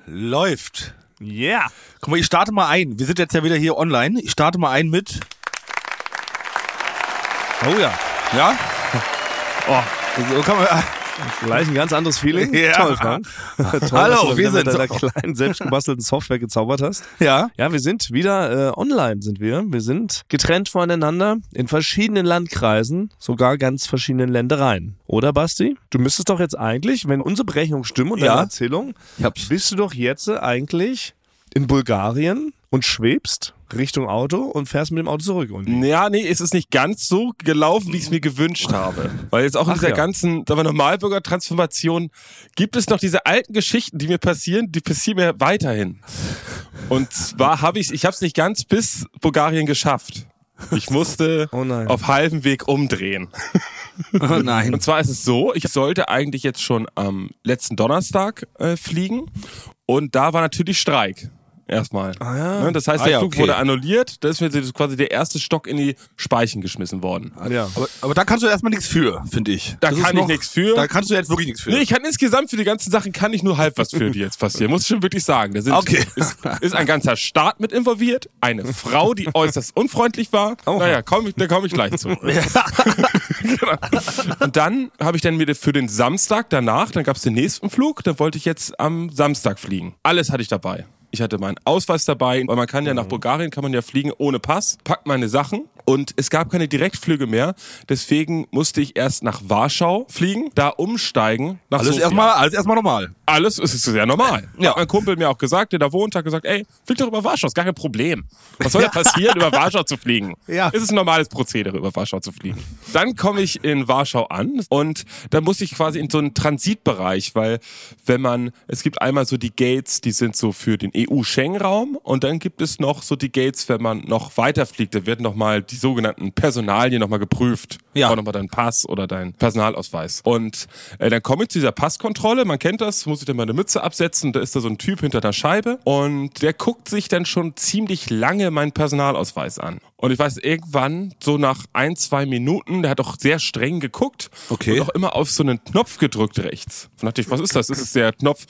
Läuft. Yeah. Guck mal, ich starte mal ein. Wir sind jetzt ja wieder hier online. Ich starte mal ein mit... Oh ja. Ja? Oh, so kann man... Gleich ein ganz anderes Feeling. Ja. Toll, Frank. Toll, Hallo, dass du wir mit sind deiner kleinen, selbstgebastelten Software gezaubert hast. Ja. Ja, wir sind wieder online, sind wir. Wir sind getrennt voneinander in verschiedenen Landkreisen, sogar ganz verschiedenen Ländereien. Oder, Basti? Du müsstest doch jetzt eigentlich, wenn unsere Berechnungen stimmen und deine Ja. Erzählung, Ich hab's. bist du doch jetzt eigentlich in Bulgarien und schwebst Richtung Auto und fährst mit dem Auto zurück. Ja, nee, es ist nicht ganz so gelaufen, wie ich es mir gewünscht habe. Weil jetzt auch in dieser ganzen Normalbürger-Transformation gibt es noch diese alten Geschichten, die mir passieren, die passieren mir weiterhin. Und zwar habe ich es nicht ganz bis Bulgarien geschafft. Ich musste auf halbem Weg umdrehen. Oh nein. Und zwar ist es so, ich sollte eigentlich jetzt schon am letzten Donnerstag fliegen und da war natürlich Streik. Erstmal. Ne, das heißt, der Flug wurde annulliert, da ist mir quasi der erste Stock in die Speichen geschmissen worden. Ja. Aber da kannst du erstmal nichts für, finde ich. Da kann ich nichts für. Da kannst du jetzt wirklich nichts für. Nee, ich kann insgesamt für die ganzen Sachen kann ich nur halb was für, die jetzt passieren. Muss ich schon wirklich sagen. Da ist ein ganzer Staat mit involviert, eine Frau, die äußerst unfreundlich war. Naja, da komme ich gleich zu. Genau. Und dann habe ich dann mir für den Samstag danach, dann gab es den nächsten Flug, da wollte ich jetzt am Samstag fliegen. Alles hatte ich dabei. Ich hatte meinen Ausweis dabei, weil man kann ja nach Bulgarien, kann man ja fliegen ohne Pass, packt meine Sachen und es gab keine Direktflüge mehr, deswegen musste ich erst nach Warschau fliegen, da umsteigen nach Sofia. Alles erstmal normal. Alles ist sehr normal. Ja. Hat mein Kumpel mir auch gesagt, der da wohnt, hat gesagt, ey, flieg doch über Warschau, ist gar kein Problem. Was soll da passieren, über Warschau zu fliegen? Ja. Es ist ein normales Prozedere, über Warschau zu fliegen. Dann komme ich in Warschau an und dann muss ich quasi in so einen Transitbereich, weil es gibt einmal so die Gates, die sind so für den EU-Schengen-Raum und dann gibt es noch so die Gates, wenn man noch weiterfliegt, da werden nochmal die sogenannten Personalien nochmal geprüft. Ja. Auch nochmal dein Pass oder dein Personalausweis. Und dann komme ich zu dieser Passkontrolle, man kennt das, muss ich dann meine Mütze absetzen, da ist da so ein Typ hinter der Scheibe und der guckt sich dann schon ziemlich lange meinen Personalausweis an. Und ich weiß, irgendwann, so nach 1-2 Minuten, der hat auch sehr streng geguckt und auch immer auf so einen Knopf gedrückt rechts. Und dachte ich, was ist das? Das ist der Knopf.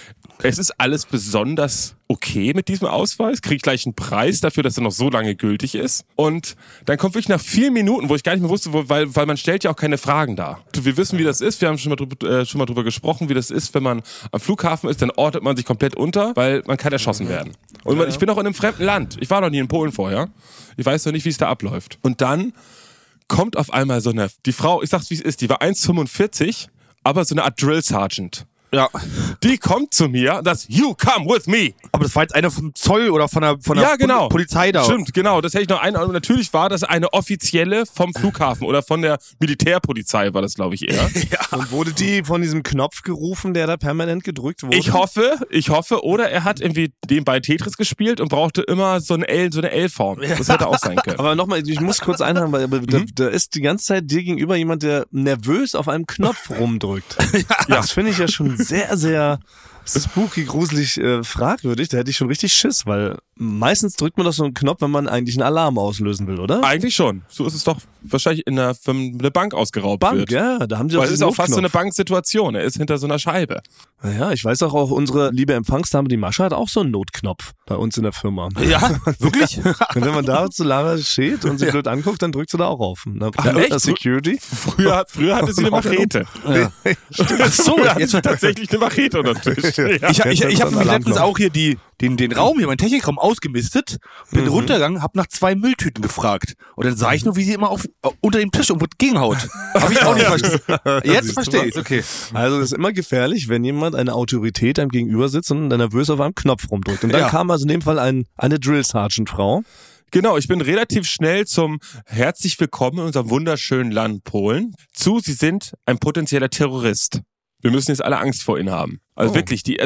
Es ist alles besonders okay mit diesem Ausweis, krieg gleich einen Preis dafür, dass er noch so lange gültig ist. Und dann kommt wirklich nach 4 Minuten, wo ich gar nicht mehr wusste, weil man stellt ja auch keine Fragen dar. Wir wissen, wie das ist, wir haben schon mal drüber gesprochen, wie das ist, wenn man am Flughafen ist, dann ordnet man sich komplett unter, weil man kann erschossen werden. Und ich bin auch in einem fremden Land. Ich war noch nie in Polen vorher. Ich weiß noch nicht, wie es da abläuft. Und dann kommt auf einmal die Frau, ich sag's wie es ist, die war 1,45, aber so eine Art Drill Sergeant. Ja. Die kommt zu mir und sagt, you come with me. Aber das war jetzt einer vom Zoll oder von der Ja, genau. Polizei da. Stimmt, genau. Das hätte ich noch natürlich war das eine offizielle vom Flughafen oder von der Militärpolizei war das, glaube ich, eher. Ja. Und wurde die von diesem Knopf gerufen, der da permanent gedrückt wurde? Ich hoffe, oder er hat irgendwie bei Tetris gespielt und brauchte immer so eine L-Form. Das hätte auch sein können. Aber nochmal, ich muss kurz einhaken, weil da ist die ganze Zeit dir gegenüber jemand, der nervös auf einem Knopf rumdrückt. Ja. Das finde ich ja schon sehr, sehr spooky, gruselig, fragwürdig. Da hätte ich schon richtig Schiss, weil meistens drückt man doch so einen Knopf, wenn man eigentlich einen Alarm auslösen will, oder? Eigentlich schon. So ist es doch wahrscheinlich wenn eine Bank ausgeraubt wird. Ja, da haben sie doch Weil es ist auch fast so eine Notknopf. Banksituation. Er ist hinter so einer Scheibe. Naja, ich weiß auch unsere liebe Empfangsdame, die Mascha, hat auch so einen Notknopf bei uns in der Firma. Ja, wirklich? Und wenn man da zu lange steht und sie blöd anguckt, dann drückt sie da auch auf. echt? Security. Früher hatte sie eine Machete. Ja. Ach so, Früher hatte jetzt sie tatsächlich eine Machete unter dem Tisch. Ja. Ich habe so einen nämlich letztens Alarmknopf. auch hier den Raum hier, meinen Technikraum ausgemistet, bin runtergegangen, hab nach 2 Mülltüten gefragt. Und dann sah ich nur, wie sie immer unter dem Tisch irgendwo gegenhaut. Hab ich auch nicht verstanden. Jetzt verstehe ich's, okay. Also das ist immer gefährlich, wenn jemand eine Autorität einem gegenüber sitzt und dann nervös auf einem Knopf rumdrückt. Und dann kam also in dem Fall eine Drill Sergeant Frau. Genau, ich bin relativ schnell zum herzlich willkommen in unserem wunderschönen Land Polen Sie sind ein potenzieller Terrorist. Wir müssen jetzt alle Angst vor ihnen haben. Also wirklich, die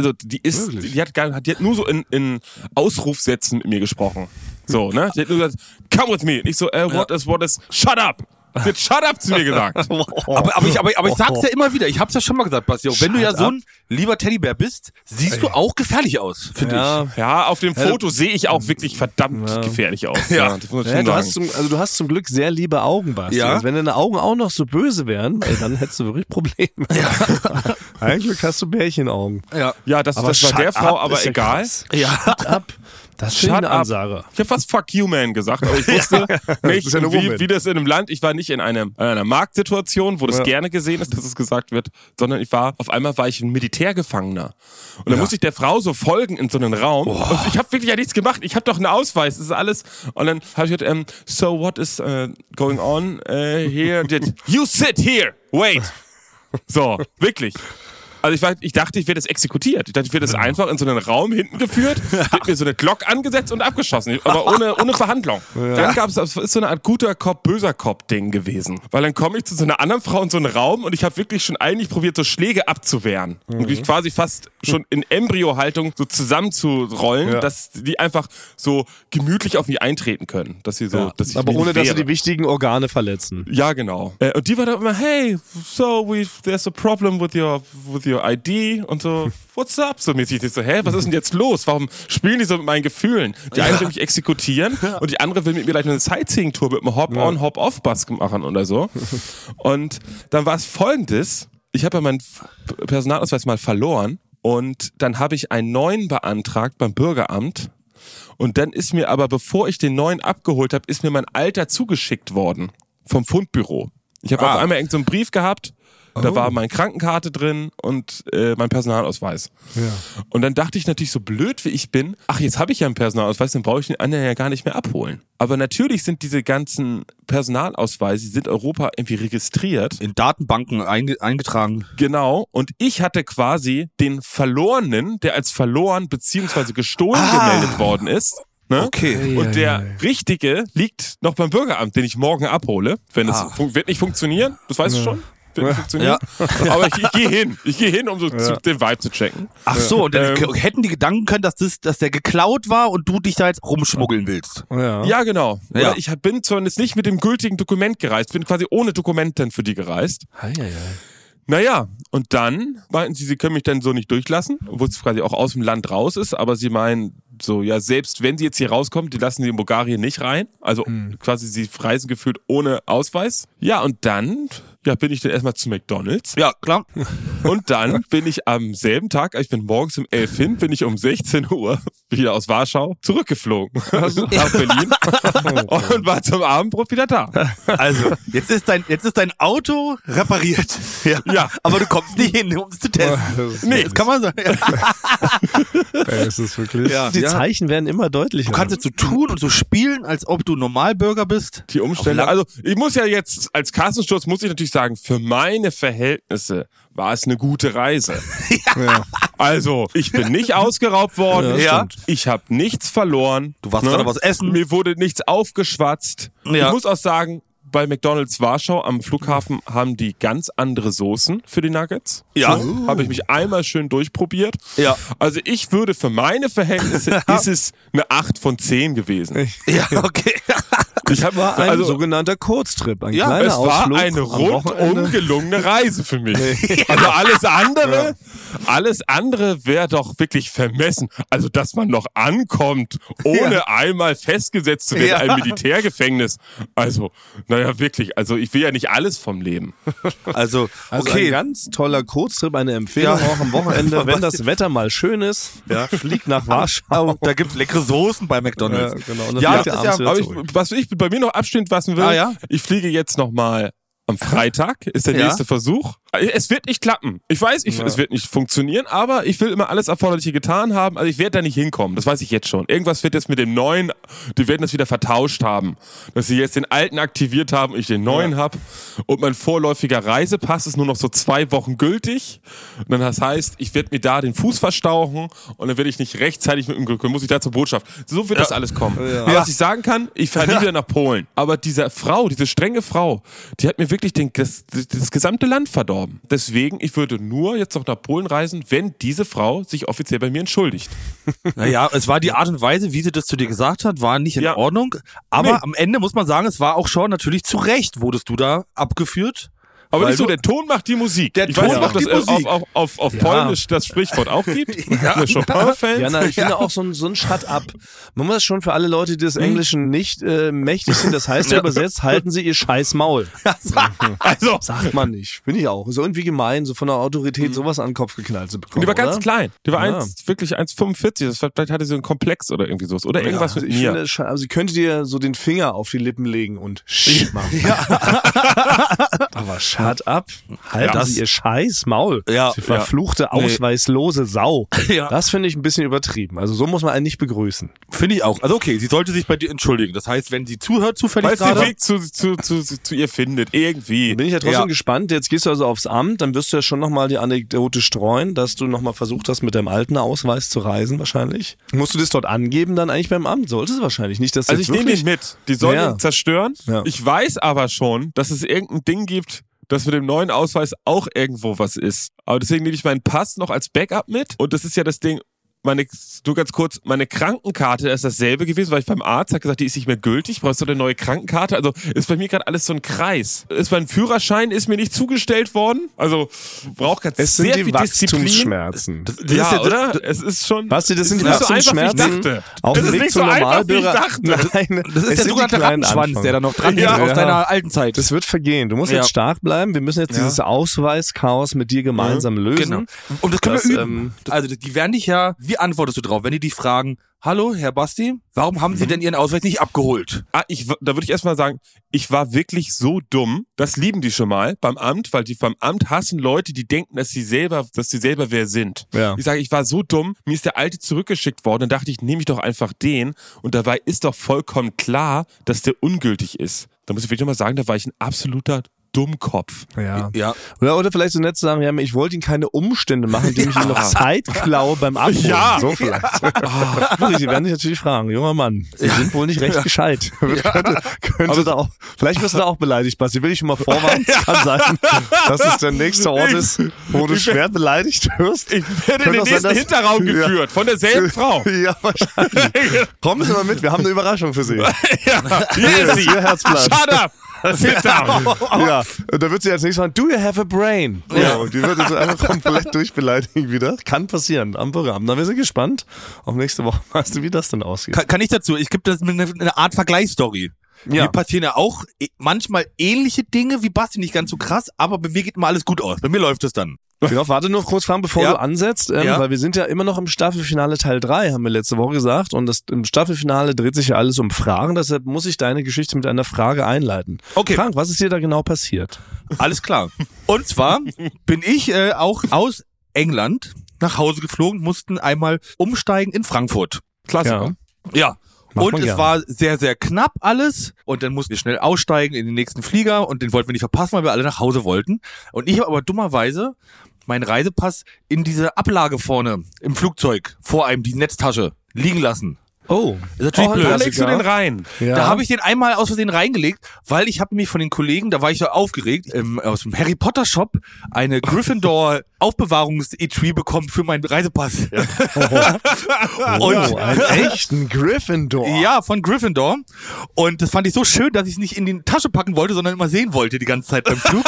hat nur so in Ausrufsätzen mit mir gesprochen. So, ne? Die hat nur gesagt, come with me. Und ich so, what is, shut up. Sie hat shut up zu mir gesagt. Aber ich sag's ja immer wieder, ich hab's ja schon mal gesagt, Basti, wenn du ja so ein lieber Teddybär bist, siehst du auch gefährlich aus, finde ich. Ja, auf dem Foto sehe ich auch wirklich verdammt gefährlich aus. Ja. Das muss ich schon sagen. Du hast zum Glück sehr liebe Augen, Basti. Ja. Also wenn deine Augen auch noch so böse wären, dann hättest du wirklich Probleme. Ja. Eigentlich hast du Bärchenaugen. Ja, das war der Frau aber egal. Shut up. Das ist eine Ansage. Ich habe fast Fuck you, man gesagt, aber ich wusste nicht, wie das in einem Land, ich war nicht in einer Marktsituation, wo das gerne gesehen ist, dass es gesagt wird, sondern auf einmal war ich ein Militärgefangener. Und dann musste ich der Frau so folgen in so einen Raum. Und ich habe wirklich ja nichts gemacht. Ich habe doch einen Ausweis, das ist alles. Und dann habe ich gesagt, so what is going on here? You sit here, wait. So, wirklich. Also ich dachte, ich werde jetzt exekutiert. Ich dachte, ich werde jetzt einfach in so einen Raum hinten geführt, wird mir so eine Glock angesetzt und abgeschossen. Aber ohne Verhandlung. Dann gab es, das ist so eine Art guter Cop, böser Cop-Ding gewesen. Weil dann komme ich zu so einer anderen Frau in so einen Raum und ich habe wirklich schon eigentlich probiert, so Schläge abzuwehren. Und mich quasi fast schon in Embryo-Haltung so zusammenzurollen, dass die einfach so gemütlich auf mich eintreten können. Dass sie so, dass ich aber ohne, dass sie die wichtigen Organe verletzen. Ja, genau. Und die war dann immer, hey, so, there's a problem with your ID und so, what's up? So mäßig. Ich so, was ist denn jetzt los? Warum spielen die so mit meinen Gefühlen? Die eine will mich exekutieren und die andere will mit mir gleich eine Sightseeing-Tour mit einem Hop-on, Hop-off-Bus machen oder so. Und dann war es Folgendes. Ich habe ja meinen Personalausweis mal verloren und dann habe ich einen neuen beantragt beim Bürgeramt. Und dann ist mir aber, bevor ich den neuen abgeholt habe, ist mir mein alter zugeschickt worden vom Fundbüro. Ich habe auf einmal irgendeinen Brief gehabt. Da war meine Krankenkarte drin und mein Personalausweis. Ja. Und dann dachte ich natürlich, so blöd wie ich bin, jetzt habe ich ja einen Personalausweis, dann brauche ich den anderen ja gar nicht mehr abholen. Aber natürlich sind diese ganzen Personalausweise, die sind Europa irgendwie registriert. In Datenbanken eingetragen. Genau. Und ich hatte quasi den Verlorenen, der als verloren bzw. gestohlen gemeldet worden ist. Ne? Okay. Und der Richtige liegt noch beim Bürgeramt, den ich morgen abhole. Wenn es wird nicht funktionieren, das weißt du schon. Funktioniert. Ja. Aber ich gehe hin. Ich gehe hin, um so den Vibe zu checken. Ach so, und dann hätten die Gedanken können, dass der geklaut war und du dich da jetzt rumschmuggeln willst. Ja, genau. Ja. Ich bin zwar jetzt nicht mit dem gültigen Dokument gereist, bin quasi ohne Dokument dann für die gereist. Naja, und dann meinten sie können mich dann so nicht durchlassen, obwohl es quasi auch aus dem Land raus ist, aber sie meinen so, selbst wenn sie jetzt hier rauskommen, die lassen sie in Bulgarien nicht rein. Also quasi sie reisen gefühlt ohne Ausweis. Ja, und dann bin ich dann erstmal zu McDonald's. Ja, klar. Und dann bin ich am selben Tag, ich bin morgens um 11 hin, bin ich um 16 Uhr wieder aus Warschau zurückgeflogen nach Berlin und war zum Abendbrot wieder da. Also, jetzt ist dein Auto repariert. Ja. Aber du kommst nicht hin, um es zu testen. Nee. Das kann man sagen. Es ist wirklich. Die Zeichen werden immer deutlicher. Du kannst jetzt so tun und so spielen, als ob du Normalbürger bist. Die Umstände. Also, ich muss ja jetzt, als Kassensturz muss ich natürlich sagen, für meine Verhältnisse war es eine gute Reise. Also, ich bin nicht ausgeraubt worden. Ich habe nichts verloren. Du warst gerade was essen. Mir wurde nichts aufgeschwatzt. Ich muss auch sagen, bei McDonald's Warschau am Flughafen haben die ganz andere Soßen für die Nuggets. Ja. So, habe ich mich einmal schön durchprobiert. Ja. Also ich würde für meine Verhältnisse, ist es eine 8 von 10 gewesen. Ja, okay. War ein sogenannter Kurztrip, ein kleiner Ausflug. Es war eine rundum gelungene Reise für mich. Also alles andere wäre doch wirklich vermessen. Also, dass man noch ankommt, ohne einmal festgesetzt zu werden, ein Militärgefängnis. Also, wirklich. Also, ich will ja nicht alles vom Leben. Also ein ganz toller Kurztrip, eine Empfehlung auch am Wochenende, wenn das Wetter mal schön ist, fliegt nach Warschau. Da gibt's leckere Soßen bei McDonald's. Genau. Und dann aber was ich bei mir noch abstehen lassen will, ich fliege jetzt nochmal am Freitag, ist der nächste Versuch. Es wird nicht klappen. Ich weiß, es wird nicht funktionieren, aber ich will immer alles Erforderliche getan haben. Also ich werde da nicht hinkommen, das weiß ich jetzt schon. Irgendwas wird jetzt mit dem neuen, die werden das wieder vertauscht haben. Dass sie jetzt den alten aktiviert haben und ich den neuen habe. Und mein vorläufiger Reisepass ist nur noch so 2 Wochen gültig. Und dann das heißt, ich werde mir da den Fuß verstauchen und dann werde ich nicht rechtzeitig mit dem Glück, muss ich da zur Botschaft. So wird das alles kommen. Aber was ich sagen kann, ich fahre nie wieder nach Polen. Aber diese strenge Frau, die hat mir wirklich das gesamte Land verdorben. Deswegen, ich würde nur jetzt noch nach Polen reisen, wenn diese Frau sich offiziell bei mir entschuldigt. Naja, es war die Art und Weise, wie sie das zu dir gesagt hat, war nicht in Ordnung. Aber am Ende muss man sagen, es war auch schon natürlich zu Recht, wurdest du da abgeführt. Aber nicht so, der Ton macht die Musik. Der ich Ton weiß nicht, ob macht das die Musik. auf Polnisch das Sprichwort auch gibt. Ja. Chopin-Fans. Ja, ich finde auch so ein Shut-up. Man muss schon für alle Leute, die des Englischen nicht mächtig sind, das heißt ja übersetzt, halten sie ihr scheiß Maul. Also, Sagt man nicht. Finde ich auch. Ist irgendwie gemein, so von der Autorität sowas an den Kopf geknallt zu bekommen. die war ganz oder? klein. Die war Ja. wirklich 1,45. Vielleicht hatte sie einen Komplex oder irgendwie sowas. Oder irgendwas mit Ich mir. finde, also sie könnte dir so den Finger auf die Lippen legen und machen. Aber shut up. Halten Sie ihr scheiß Maul. Ja. Sie verfluchte, ausweislose Sau. Ja. Das finde ich ein bisschen übertrieben. Also so muss man einen nicht begrüßen. Finde ich auch. Also okay, sie sollte sich bei dir entschuldigen. Das heißt, wenn sie zuhört, zufällig Weil sie den gerade. Weg zu ihr findet. Irgendwie. Bin ich ja trotzdem Ja. gespannt. Jetzt gehst du also aufs Amt, dann wirst du ja schon nochmal die Anekdote streuen, dass du nochmal versucht hast, mit deinem alten Ausweis zu reisen wahrscheinlich. Musst du das dort angeben dann eigentlich beim Amt? Solltest du wahrscheinlich nicht, dass Also ich nehme den mit. Die sollen Ja. ihn zerstören. Ja. Ich weiß aber schon, dass es irgendein Ding gibt, dass mit dem neuen Ausweis auch irgendwo was ist. Aber deswegen nehme ich meinen Pass noch als Backup mit. Und das ist ja das Ding, meine Krankenkarte ist dasselbe gewesen, weil ich beim Arzt habe gesagt, die ist nicht mehr gültig, brauchst du eine neue Krankenkarte? Also ist bei mir gerade alles so ein Kreis. Mein Führerschein ist mir nicht zugestellt worden, also braucht ganz Es sind sehr die viel Disziplin. Wachstumsschmerzen. Ja, oder? Es ist schon... Basti, das sind die ist nicht so einfach, wie ich Wachstumsschmerzen. dachte. Auf Das dem ist Weg nicht zum so einfach, wie ich Normalbürger. dachte. Nein, Das ist der sogenannte Rattenschwanz, der da noch dran Ja. hängt aus Ja. deiner alten Zeit. Das wird vergehen. Du musst Ja. jetzt stark bleiben. Wir müssen jetzt dieses Ausweischaos mit dir gemeinsam lösen. Genau. Und das können Das, wir üben. Also die werden dich ja, wie antwortest du drauf, wenn die dich fragen, hallo, Herr Basti, warum haben Sie denn Ihren Ausweis nicht abgeholt? Da würde ich erstmal sagen, ich war wirklich so dumm, das lieben die schon mal beim Amt, weil die beim Amt hassen Leute, die denken, dass sie selber wer sind. Ja. Ich sage, ich war so dumm, mir ist der alte zurückgeschickt worden, dann dachte ich, nehme ich doch einfach den und dabei ist doch vollkommen klar, dass der ungültig ist. Da muss ich wirklich mal sagen, da war ich ein absoluter Dummkopf. Ja. Ja. Oder vielleicht so nett zu sagen, ja, ich wollte Ihnen keine Umstände machen, indem ich Ihnen noch Zeit klaue beim Abholen. Ja. So vielleicht. Sie werden sich natürlich fragen, junger Mann, Sie sind wohl nicht recht gescheit. Könnte da auch, vielleicht wirst du da auch beleidigt, Basti. Will ich schon mal vorwarnen. Es kann sein, dass es der nächste Ort ist, wo du schwer beleidigt wirst. Ich werde in den Könnte auch sein, nächsten dass- Hinterraum geführt, von derselben Frau. Ja, wahrscheinlich. Kommen Sie mal mit, wir haben eine Überraschung für Sie. Hier ist sie. Ihr Herzblatt. Shut up. Sit down. Ja, und da wird sie als nächstes sagen, do you have a brain? Ja, und die wird jetzt einfach komplett durchbeleidigen wieder. Kann passieren am Programm. Na, wir sind gespannt. Auf nächste Woche weißt du, wie das denn aussieht. Kann ich dazu, ich gebe das mit eine Art Vergleichsstory. Ja. Mir passieren ja auch manchmal ähnliche Dinge wie Basti, nicht ganz so krass, aber bei mir geht immer alles gut aus. Bei mir läuft es dann. Genau, warte noch kurz fragen, bevor Ja. du ansetzt, Ja. weil wir sind ja immer noch im Staffelfinale Teil 3, haben wir letzte Woche gesagt. Und im Staffelfinale dreht sich ja alles um Fragen, deshalb muss ich deine Geschichte mit einer Frage einleiten. Okay. Frank, was ist dir da genau passiert? Alles klar. Und zwar bin ich auch aus England nach Hause geflogen, mussten einmal umsteigen in Frankfurt. Klassiker. Ja. Macht Und man es gern. war sehr, sehr knapp alles. Und dann mussten wir schnell aussteigen in den nächsten Flieger. Und den wollten wir nicht verpassen, weil wir alle nach Hause wollten. Und ich habe aber dummerweise meinen Reisepass in diese Ablage vorne im Flugzeug vor einem, die Netztasche, liegen lassen. Oh, Ist natürlich blöd. Da legst du den rein. Ja. Da habe ich den einmal aus Versehen reingelegt, weil ich habe mich von den Kollegen, da war ich so aufgeregt, aus dem Harry Potter Shop eine Gryffindor Aufbewahrungs-Etui bekommen für meinen Reisepass. oh, einen echten Gryffindor. Ja, von Gryffindor. Und das fand ich so schön, dass ich es nicht in die Tasche packen wollte, sondern immer sehen wollte die ganze Zeit beim Flug.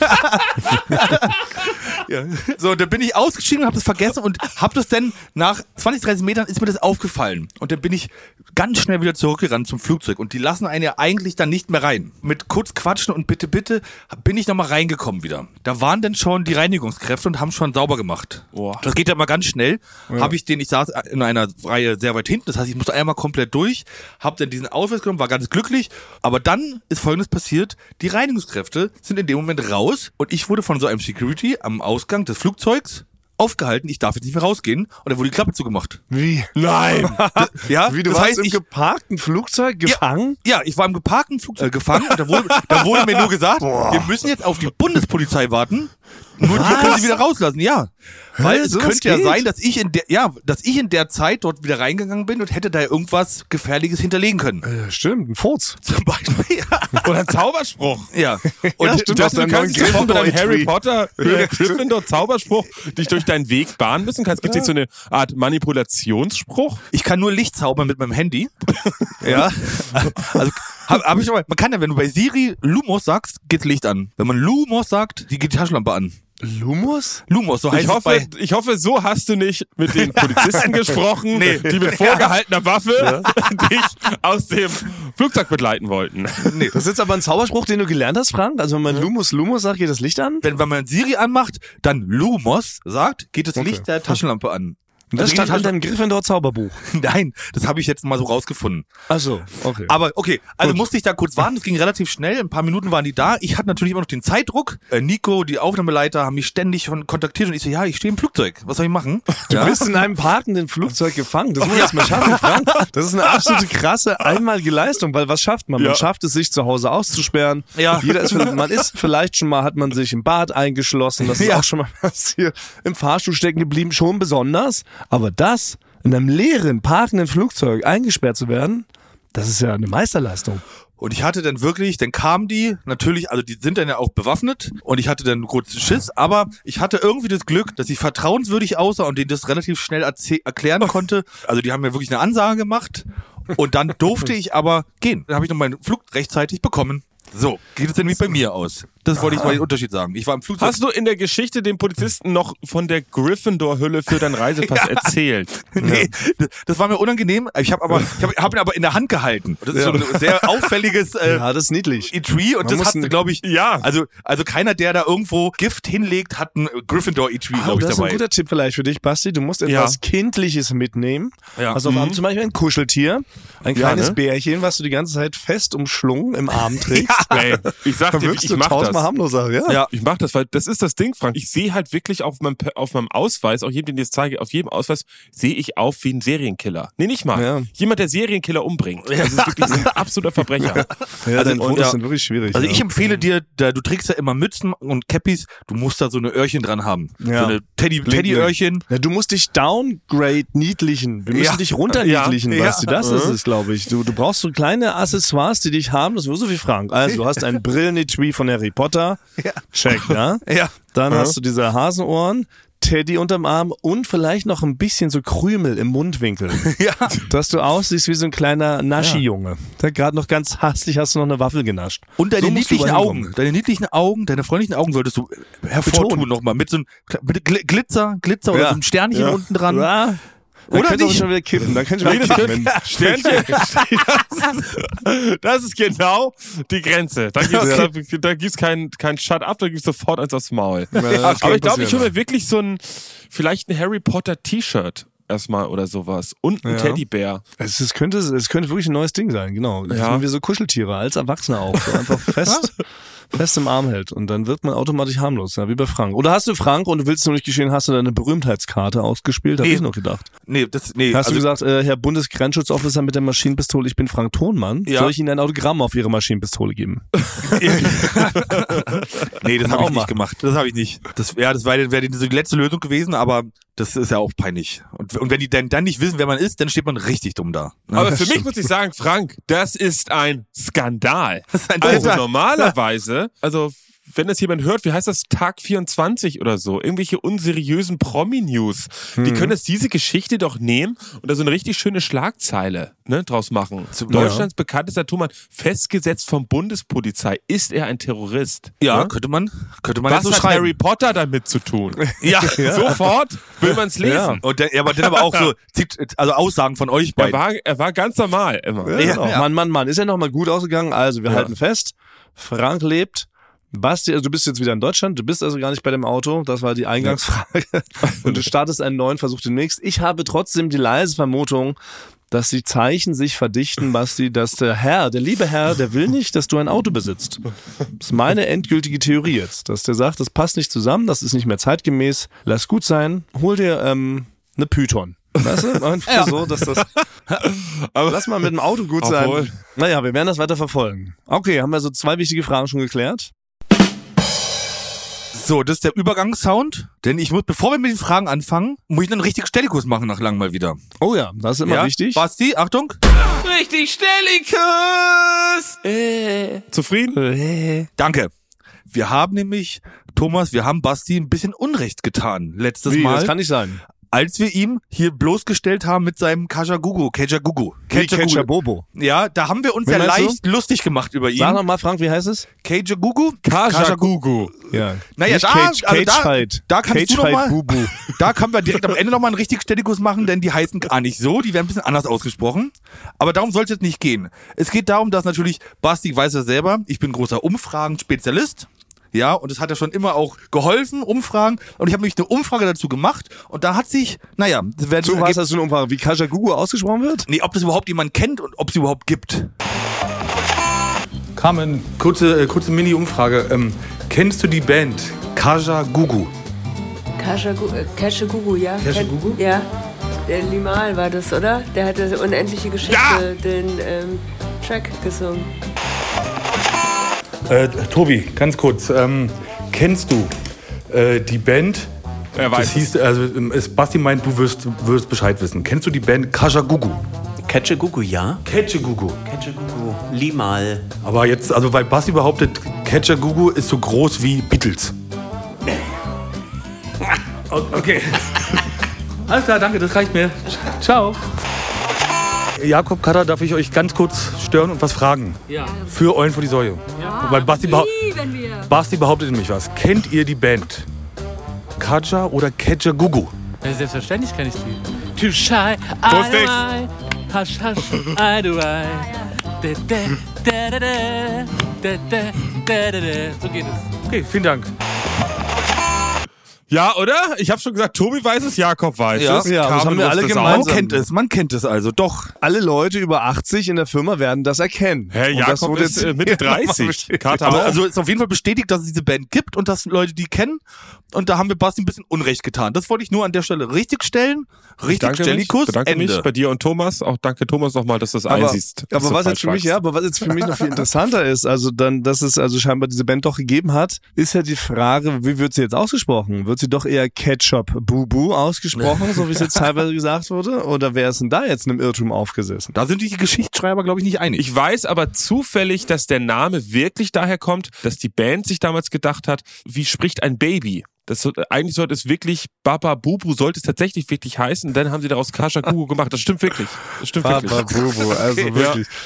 Ja. So, da bin ich ausgestiegen und habe das vergessen und habe das dann nach 20, 30 Metern ist mir das aufgefallen. Und dann bin ich ganz schnell wieder zurückgerannt zum Flugzeug und die lassen einen ja eigentlich dann nicht mehr rein. Mit kurz quatschen und bitte, bitte bin ich nochmal reingekommen wieder. Da waren dann schon die Reinigungskräfte und haben schon sauber gemacht. Boah. Das geht ja mal ganz schnell. Ich saß in einer Reihe sehr weit hinten, das heißt, ich musste einmal komplett durch, habe dann diesen Ausweis genommen, war ganz glücklich. Aber dann ist Folgendes passiert, die Reinigungskräfte sind in dem Moment raus und ich wurde von so einem Security am Ausgang des Flugzeugs aufgehalten, ich darf jetzt nicht mehr rausgehen und dann wurde die Klappe zugemacht. Wie? Nein. Ja, Wie, du das warst heißt, im geparkten Flugzeug gefangen? Ja, ich war im geparkten Flugzeug gefangen und da wurde mir nur gesagt, wir müssen jetzt auf die Bundespolizei warten. Nur die können sie wieder rauslassen, ja. Weil es sowas könnte ja geht? sein, dass ich in der Zeit dort wieder reingegangen bin und hätte da irgendwas Gefährliches hinterlegen können. Stimmt, ein Furz. Zum Beispiel, ja. Oder ein Zauberspruch. Ja. Und Und stimmt, Du hast einen kannst neuen dich von deinem Gryffindor-Etui. Harry Potter Gryffindor Zauberspruch dich durch deinen Weg bahnen müssen. Gibt es nicht so eine Art Manipulationsspruch? ich kann nur Licht zaubern mit meinem Handy. Ja. Also Hab ich schon mal, man kann ja, wenn du bei Siri Lumos sagst, geht Licht an. Wenn man Lumos sagt, geht die Taschenlampe an. Lumos? Lumos, so heißt Ich hoffe, so hast du nicht mit den Polizisten gesprochen, die mit vorgehaltener Waffe dich aus dem Flugzeug begleiten wollten. Nee. Das ist jetzt aber ein Zauberspruch, den du gelernt hast, Frank? Also wenn man Lumos sagt, geht das Licht an? Wenn man Siri anmacht, dann Lumos sagt, geht das Licht der Taschenlampe an. Und das stand in deinem Gryffindor-Zauberbuch. Nein, das habe ich jetzt mal so rausgefunden. Ach so, okay. Aber okay, also musste ich da kurz warten, das ging relativ schnell, ein paar Minuten waren die da. Ich hatte natürlich immer noch den Zeitdruck. Nico, die Aufnahmeleiter, haben mich ständig kontaktiert und ich so, ja, ich stehe im Flugzeug, was soll ich machen? Du bist in einem parkenden Flugzeug gefangen, das muss man jetzt mal schaffen, Frank. Das ist eine absolute krasse einmalige Leistung, weil was schafft man? Man schafft es, sich zu Hause auszusperren. Ja. Man ist vielleicht schon mal, hat man sich im Bad eingeschlossen, das ist auch schon mal passiert, im Fahrstuhl stecken geblieben, schon besonders. Aber das, in einem leeren, parkenden Flugzeug eingesperrt zu werden, das ist ja eine Meisterleistung. Und ich hatte dann wirklich, dann kamen die, natürlich, also die sind dann ja auch bewaffnet und ich hatte dann kurz Schiss, aber ich hatte irgendwie das Glück, dass ich vertrauenswürdig aussah und denen das relativ schnell erklären konnte. Also die haben mir wirklich eine Ansage gemacht und dann durfte ich aber gehen. Dann habe ich noch meinen Flug rechtzeitig bekommen. So, geht es denn wie bei mir aus? Das wollte ich mal den Unterschied sagen. Ich war im Flugzeug. Hast du in der Geschichte den Polizisten noch von der Gryffindor-Hülle für deinen Reisepass erzählt? Nee, das war mir unangenehm. Ich habe ihn aber in der Hand gehalten. Das ist so ein sehr auffälliges ja, das ist niedlich. Etui und das hat, glaube ich, also keiner, der da irgendwo Gift hinlegt, hat ein Gryffindor-Etui, glaube ich, das dabei. Das ist ein guter Tipp vielleicht für dich, Basti. Du musst etwas Kindliches mitnehmen. Ja. Also zum Beispiel ein Kuscheltier, ein kleines Bärchen, was du die ganze Zeit fest umschlungen im Arm trägst. Ey, ich sag dir, ich mach das. Harmloser, ja, ich mach das, weil das ist das Ding, Frank. Ich sehe halt wirklich auf meinem Ausweis, auch jedem, den ich jetzt zeige, auf jedem Ausweis sehe ich auf wie ein Serienkiller. Nee, nicht mal. Ja. Jemand, der Serienkiller umbringt. Das ist wirklich ein absoluter Verbrecher. Ja, also, deine Fotos sind wirklich schwierig. Also ich empfehle dir, du trägst ja immer Mützen und Cappies, du musst da so eine Öhrchen dran haben. Ja. So eine Teddy-Öhrchen. Ja, du musst dich downgrade niedlichen. Wir müssen dich runterniedlichen, Basti. Das ist es, glaube ich. Du brauchst so kleine Accessoires, die dich haben, das ist so wie Frank. Also du hast ein Brillenetui von Harry Potter. Ja. Check, ja? Ja. Dann hast du diese Hasenohren, Teddy unterm Arm und vielleicht noch ein bisschen so Krümel im Mundwinkel. Ja. Dass du aussiehst wie so ein kleiner Naschi-Junge. Der gerade noch ganz hastig hast du noch eine Waffel genascht. Und deine niedlichen Augen, deine freundlichen Augen solltest du hervortun nochmal mit so einem Glitzer oder so einem Sternchen unten dran. Ja. Oder könnte auch schon wieder kippen. Dann könnte ich kippen. Sternchen. Das ist genau die Grenze. Da gibt's kein Shut-up, da gibt's sofort eins aufs Maul. Ja, aber ich glaube, ich hole mir wirklich vielleicht ein Harry Potter T-Shirt erstmal oder sowas. Und ein Teddybär. Es könnte wirklich ein neues Ding sein, genau. Ja. Wie so Kuscheltiere, als Erwachsener auch. So einfach fest im Arm hält und dann wird man automatisch harmlos, ja, wie bei Frank. Oder hast du Frank und du willst nur nicht geschehen, hast du deine Berühmtheitskarte ausgespielt? Hab ich noch gedacht. Hast du gesagt, Herr Bundesgrenzschutzofficer mit der Maschinenpistole, ich bin Frank Thonmann, soll ich Ihnen ein Autogramm auf Ihre Maschinenpistole geben? Nee, das habe ich nicht gemacht. Das habe ich nicht. Das wäre die letzte Lösung gewesen, aber das ist ja auch peinlich. Und wenn die dann nicht wissen, wer man ist, dann steht man richtig dumm da. Aber für mich muss ich sagen, Frank, das ist ein Skandal. Normalerweise, wenn das jemand hört, wie heißt das, Tag 24 oder so, irgendwelche unseriösen Promi-News, die können jetzt diese Geschichte doch nehmen und da so eine richtig schöne Schlagzeile draus machen. Deutschlands bekanntester Thunmann, festgesetzt vom Bundespolizei. Ist er ein Terrorist? Ja, könnte man Was so hat schreiben. Harry Potter damit zu tun? Ja, sofort will man es lesen. Ja. Und dann aber auch so, also Aussagen von euch beiden. Er war ganz normal immer. Ja, genau. Mann. Ist ja nochmal gut ausgegangen. Also wir halten fest, Frank lebt. Basti, also du bist jetzt wieder in Deutschland, du bist also gar nicht bei dem Auto, das war die Eingangsfrage. Und du startest einen neuen Versuch demnächst. Ich habe trotzdem die leise Vermutung, dass die Zeichen sich verdichten, Basti, dass der liebe Herr, der will nicht, dass du ein Auto besitzt. Das ist meine endgültige Theorie jetzt, dass der sagt, das passt nicht zusammen, das ist nicht mehr zeitgemäß, lass gut sein, hol dir eine Python. Weißt du? Einfach so, dass das. Aber lass mal mit dem Auto gut sein. Naja, wir werden das weiter verfolgen. Okay, haben wir so 2 wichtige Fragen schon geklärt. So, das ist der Übergangssound, denn bevor wir mit den Fragen anfangen, muss ich einen richtigen Stellikus machen nach langem mal wieder. Oh ja, das ist immer wichtig. Basti, Achtung. Richtig Stellikus! Zufrieden? Danke. Wir haben Basti ein bisschen Unrecht getan letztes Mal. Das kann nicht sein. als wir ihn hier bloßgestellt haben mit seinem Kajagugu. Bobo. Ja, da haben wir uns ja leicht lustig gemacht über ihn. Sag noch mal, Frank, wie heißt es? Kajagugu? Kajagugu. Ja. Naja, da kannst du noch mal, Bubu. da können wir direkt am Ende nochmal einen richtigen Stellikus machen, denn die heißen gar nicht so, die werden ein bisschen anders ausgesprochen. Aber darum soll es jetzt nicht gehen. Es geht darum, dass natürlich, Basti weiß ja selber, ich bin großer Umfragen-Spezialist. Ja, und es hat ja schon immer auch geholfen, Umfragen. Und ich habe nämlich eine Umfrage dazu gemacht. Und da hat sich, Du weißt, dass du eine Umfrage, wie Kajagugu ausgesprochen wird? Nee, ob das überhaupt jemand kennt und ob es überhaupt gibt. Carmen, kurze Mini-Umfrage. Kennst du die Band Kajagugu? Kajagugu, ja. Kajagugu? Ja. Der Limal war das, oder? Der hat das Unendliche Geschichte, den Track gesungen. Tobi, ganz kurz. Kennst du die Band? Er weiß. Basti meint, du wirst Bescheid wissen. Kennst du die Band Kajagugu? Kajagugu, ja. Kajagugu. Kajagugu, Limal. Aber jetzt, also weil Basti behauptet, Kajagugu ist so groß wie Beatles. Okay. Alles klar, danke, das reicht mir. Ciao. Jakob Katter, darf ich euch ganz kurz stören und was fragen? Ja. Für Eulen vor die Säue. Ja. Weil Basti behauptet nämlich was. Kennt ihr die Band Kaja oder Kajagugu? Ja, selbstverständlich kenne ich die. Too shy, Hasch, hasch, I do I. So geht es. Okay, vielen Dank. Ja, oder? Ich habe schon gesagt, Tobi weiß es, Jakob weiß es. Ja, das haben wir alle gemeinsam. Man kennt es also, doch. Alle Leute über 80 in der Firma werden das erkennen. Herr Jakob ist Mitte 30. Aber also ist auf jeden Fall bestätigt, dass es diese Band gibt und dass Leute die kennen. Und da haben wir Basti ein bisschen Unrecht getan. Das wollte ich nur an der Stelle richtig stellen. Richtig Stellikus, bedanke mich bei dir und Thomas. Auch danke Thomas nochmal, dass du das einsiehst. Aber was jetzt für mich noch viel interessanter ist, also dann, dass es also scheinbar diese Band doch gegeben hat, ist ja die Frage, wie wird sie jetzt ausgesprochen? Wird sie doch eher Ketchup Bubu ausgesprochen, so wie es jetzt teilweise gesagt wurde? Oder wer ist denn da jetzt in einem Irrtum aufgesessen? Da sind die Geschichtsschreiber, glaube ich, nicht einig. Ich weiß aber zufällig, dass der Name wirklich daher kommt, dass die Band sich damals gedacht hat, wie spricht ein Baby? Eigentlich sollte es wirklich Baba Bubu, sollte es tatsächlich wirklich heißen, dann haben sie daraus Kajagugu gemacht. Das stimmt wirklich. Baba Bubu, also wirklich. Ja,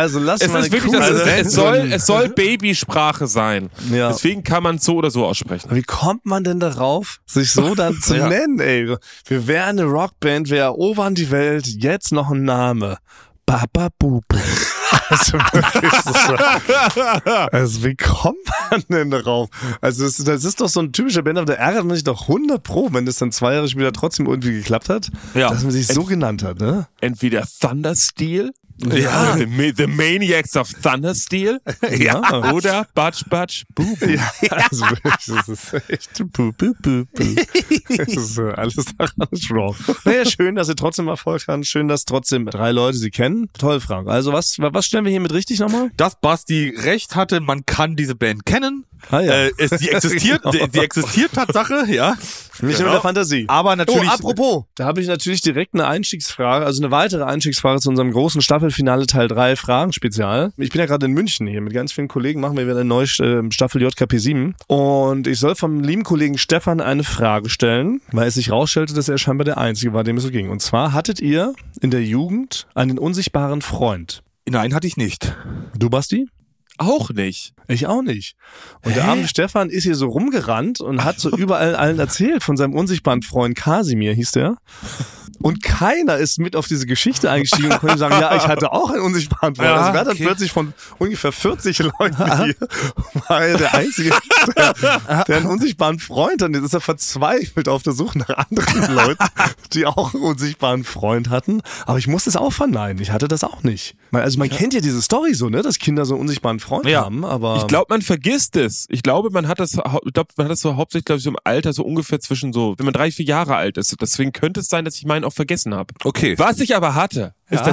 es soll Babysprache sein. Ja. Deswegen kann man es so oder so aussprechen. Wie kommt man denn darauf, sich so dann zu nennen, ey? Wir wären eine Rockband, wir erobern die Welt, jetzt noch ein Name. Baba Bubu. Also wirklich, also wie kommt man denn darauf? Also das ist doch so ein typischer Band, da ärgert man sich doch 100 Pro, wenn das dann 2 Jahre später trotzdem irgendwie geklappt hat, dass man sich so genannt hat, ne? Entweder Thundersteel, the Maniacs of Thundersteel, oder Batsch Bubu. Ja, also wirklich, das ist echt Bubu. Das ist alles daran wrong. Naja, schön, dass ihr trotzdem Erfolg habt, schön, dass trotzdem 3 Leute sie kennen. Toll, Frank. Also was stellen wir hier mit richtig nochmal? Dass Basti recht hatte, man kann diese Band kennen. Sie existiert Tatsache, ja. Nicht nur in der Fantasie. Aber natürlich. Apropos, da habe ich natürlich direkt eine Einstiegsfrage, also eine weitere Einstiegsfrage zu unserem großen Staffelfinale Teil 3 Fragen-Spezial. Ich bin ja gerade in München hier mit ganz vielen Kollegen, machen wir wieder eine neue Staffel JKP 7. Und ich soll vom lieben Kollegen Stefan eine Frage stellen, weil es sich rausstellte, dass er scheinbar der Einzige war, dem es so ging. Und zwar, hattet ihr in der Jugend einen unsichtbaren Freund? Nein, hatte ich nicht. Du, Basti? Auch nicht. Ich auch nicht. Und der arme Stefan ist hier so rumgerannt und hat so überall allen erzählt von seinem unsichtbaren Freund Kasimir, hieß der. Und keiner ist mit auf diese Geschichte eingestiegen und konnte sagen, ja, ich hatte auch einen unsichtbaren Freund. Also war dann plötzlich von ungefähr 40 Leuten hier, war er der Einzige, der einen unsichtbaren Freund hat. Jetzt ist er verzweifelt auf der Suche nach anderen Leuten, die auch einen unsichtbaren Freund hatten. Aber ich musste es auch verneinen. Ich hatte das auch nicht. Also man kennt ja diese Story so, ne, dass Kinder so einen unsichtbaren Freund haben, aber... Ich glaube, man vergisst es. Ich glaube, man hat das so hauptsächlich, glaube ich, so im Alter so ungefähr zwischen so, wenn man 3-4 Jahre alt ist. Deswegen könnte es sein, dass ich meinen auch vergessen habe. Okay. Was ich aber hatte,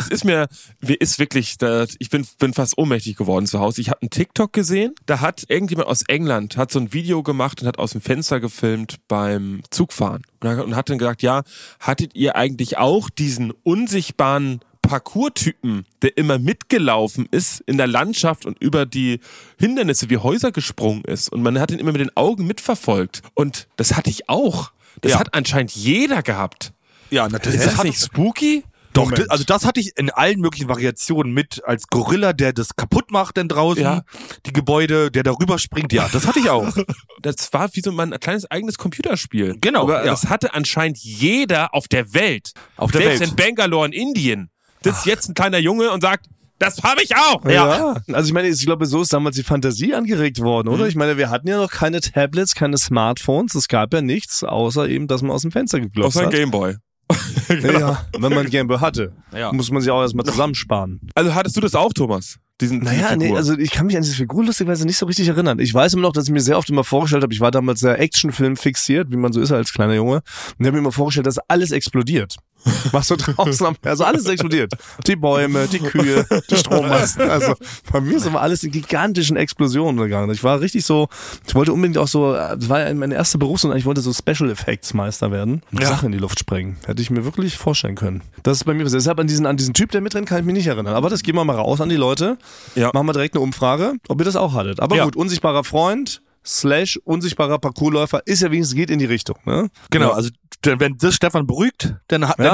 ich bin fast ohnmächtig geworden zu Hause. Ich habe einen TikTok gesehen, da hat irgendjemand aus England, hat so ein Video gemacht und hat aus dem Fenster gefilmt beim Zugfahren. Und hat dann gesagt, ja, hattet ihr eigentlich auch diesen unsichtbaren Parcours-Typen, der immer mitgelaufen ist in der Landschaft und über die Hindernisse wie Häuser gesprungen ist und man hat ihn immer mit den Augen mitverfolgt und das hatte ich auch. Das hat anscheinend jeder gehabt. Ja, natürlich. Ist das nicht spooky? Doch, das hatte ich in allen möglichen Variationen mit, als Gorilla, der das kaputt macht denn draußen, die Gebäude, der darüber springt, das hatte ich auch. Das war wie so ein kleines eigenes Computerspiel. Genau. Aber das hatte anscheinend jeder auf der Welt. Selbst in Bangalore in Indien. Das ist jetzt ein kleiner Junge und sagt, das habe ich auch. Ja. Also ich meine, ich glaube, so ist damals die Fantasie angeregt worden, oder? Ich meine, wir hatten ja noch keine Tablets, keine Smartphones. Es gab ja nichts, außer eben, dass man aus dem Fenster geglotzt hat. Außer ein Gameboy. Genau. Ja, wenn man ein Gameboy hatte, muss man sich auch erstmal zusammensparen. Also hattest du das auch, Thomas? Diese Figur? Also ich kann mich an diese Figur lustigerweise nicht so richtig erinnern. Ich weiß immer noch, dass ich mir sehr oft immer vorgestellt habe, ich war damals sehr Actionfilm fixiert, wie man so ist als kleiner Junge, und habe mir immer vorgestellt, dass alles explodiert. Was so draußen also alles explodiert. Die Bäume, die Kühe, die Strommasten. Also bei mir ist immer alles in gigantischen Explosionen gegangen. Ich war richtig so, ich wollte unbedingt auch so, das war ja meine erste Berufung, ich wollte so Special Effects Meister werden und Sachen in die Luft sprengen. Hätte ich mir wirklich vorstellen können. Das ist bei mir, deshalb an diesen Typ, der mitrennt, kann ich mich nicht erinnern. Aber das gehen wir mal raus an die Leute. Ja. Machen wir direkt eine Umfrage, ob ihr das auch hattet. Aber gut, unsichtbarer Freund / unsichtbarer Parkourläufer ist ja wenigstens, geht in die Richtung. Ne? Genau, also wenn das Stefan beruhigt, dann hatten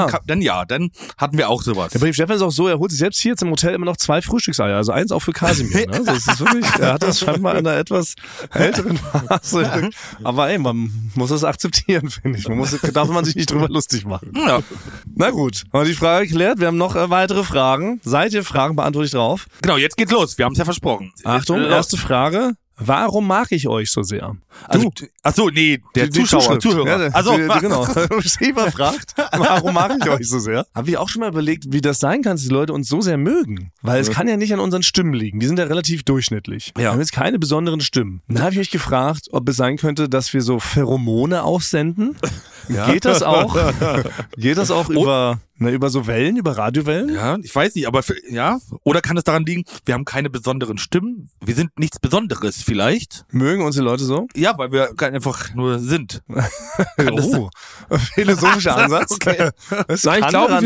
wir auch sowas. Der Brief Stefan ist auch so, er holt sich selbst hier jetzt im Hotel immer noch 2 Frühstückseier, also eins auch für Kasimir. Ne? Das ist wirklich, er hat das scheinbar in einer etwas älteren Phase. Aber ey, man muss das akzeptieren, finde ich. Darf man sich nicht drüber lustig machen. Ja. Na gut, haben wir die Frage geklärt. Wir haben noch weitere Fragen. Seid ihr Fragen, beantworte ich drauf. Genau, jetzt geht's los. Wir haben es ja versprochen. Achtung, erste Frage. Warum mag ich euch so sehr? Also, der Zuhörer. Ja, also, genau. Schieber fragt, warum mag ich euch so sehr? Habe ich auch schon mal überlegt, wie das sein kann, dass die Leute uns so sehr mögen. Weil es kann ja nicht an unseren Stimmen liegen. Die sind ja relativ durchschnittlich. Wir haben jetzt keine besonderen Stimmen. Dann habe ich euch gefragt, ob es sein könnte, dass wir so Pheromone aussenden. Ja. Geht das auch? Geht das auch über so Wellen, über Radiowellen? Ja, ich weiß nicht, aber oder kann es daran liegen, wir haben keine besonderen Stimmen? Wir sind nichts Besonderes vielleicht? Mögen uns die Leute so? Ja, weil wir einfach nur sind. Philosophischer Ansatz. Okay. Nein, ich glaube,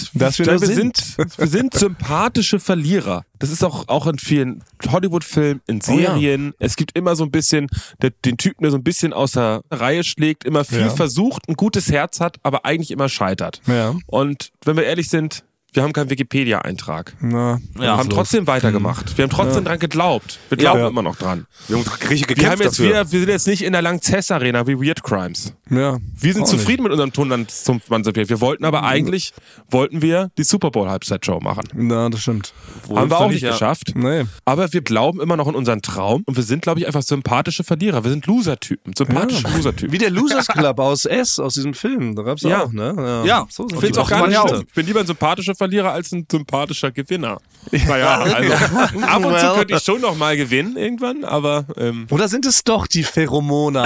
wir sind sympathische Verlierer. Das ist auch in vielen Hollywood-Filmen, in Serien. Oh ja. Es gibt immer so ein bisschen den Typen, der so ein bisschen aus der Reihe schlägt, immer viel versucht, ein gutes Herz hat, aber eigentlich immer scheitert. Ja. Und wenn wir ehrlich sind, wir haben keinen Wikipedia-Eintrag. Wir haben trotzdem weitergemacht. Wir haben trotzdem dran geglaubt. Wir glauben immer noch dran. Wir haben richtig gekämpft wir sind jetzt nicht in der Lanxess-Arena wie Weird Crimes. Ja. Wir sind zufrieden mit unserem Tonland-Sumpfmann-Serviert. Wir wollten aber eigentlich die Super Bowl-Halbzeitshow machen. Na, das stimmt. Haben wir auch nicht geschafft. Nee. Aber wir glauben immer noch in unseren Traum und wir sind, glaube ich, einfach sympathische Verlierer. Wir sind Loser-Typen. Sympathische Loser-Typen. Wie der Losers Club aus diesem Film. Da gab's auch, ne? Ja. So ich finde es auch gar nicht schlimm. Ich bin lieber ein sympathischer Verlierer als ein sympathischer Gewinner. Naja, also ab und zu könnte ich schon noch mal gewinnen irgendwann, aber... Oder sind es doch die Pheromone,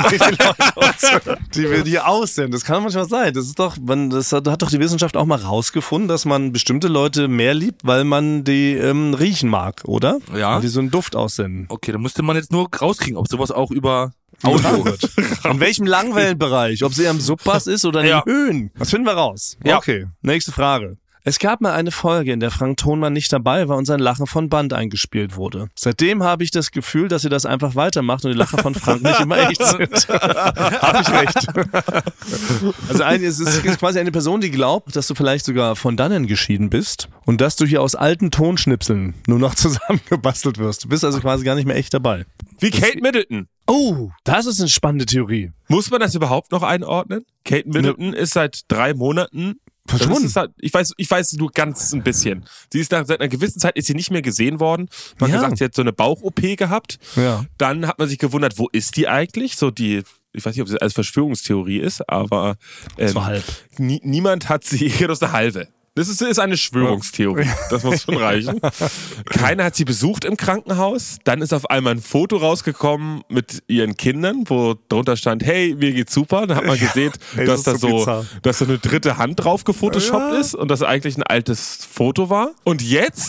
die wir dir aussenden? Das kann manchmal sein. Das ist doch, hat doch die Wissenschaft auch mal rausgefunden, dass man bestimmte Leute mehr liebt, weil man die riechen mag, oder? Ja. Weil die so einen Duft aussenden. Okay, dann müsste man jetzt nur rauskriegen, ob sowas auch über... Audio wird. In welchem Langwellenbereich? Ob sie am Subbass ist oder in den Höhen? Das finden wir raus. Ja. Okay, nächste Frage. Es gab mal eine Folge, in der Frank Thonmann nicht dabei war und sein Lachen von Band eingespielt wurde. Seitdem habe ich das Gefühl, dass ihr das einfach weitermacht und die Lacher von Frank nicht immer echt sind. Habe ich recht. Also es ist quasi eine Person, die glaubt, dass du vielleicht sogar von dannen geschieden bist und dass du hier aus alten Tonschnipseln nur noch zusammengebastelt wirst. Du bist also quasi gar nicht mehr echt dabei. Wie Kate Middleton. Oh, das ist eine spannende Theorie. Muss man das überhaupt noch einordnen? Kate Middleton ist seit 3 Monaten verschwunden. Halt, ich weiß nur ganz ein bisschen. Sie ist seit einer gewissen Zeit ist sie nicht mehr gesehen worden. Man hat gesagt, sie hat so eine Bauch-OP gehabt. Ja. Dann hat man sich gewundert, wo ist die eigentlich? Ich weiß nicht, ob das als Verschwörungstheorie ist, aber so halb. Niemand hat sie, das ist eine halbe. Das ist eine Schwörungstheorie. Das muss schon reichen. Keiner hat sie besucht im Krankenhaus. Dann ist auf einmal ein Foto rausgekommen mit ihren Kindern, wo drunter stand, hey, mir geht's super. Dann hat man gesehen, dass da so eine dritte Hand drauf gefotoshoppt ist und das eigentlich ein altes Foto war. Und jetzt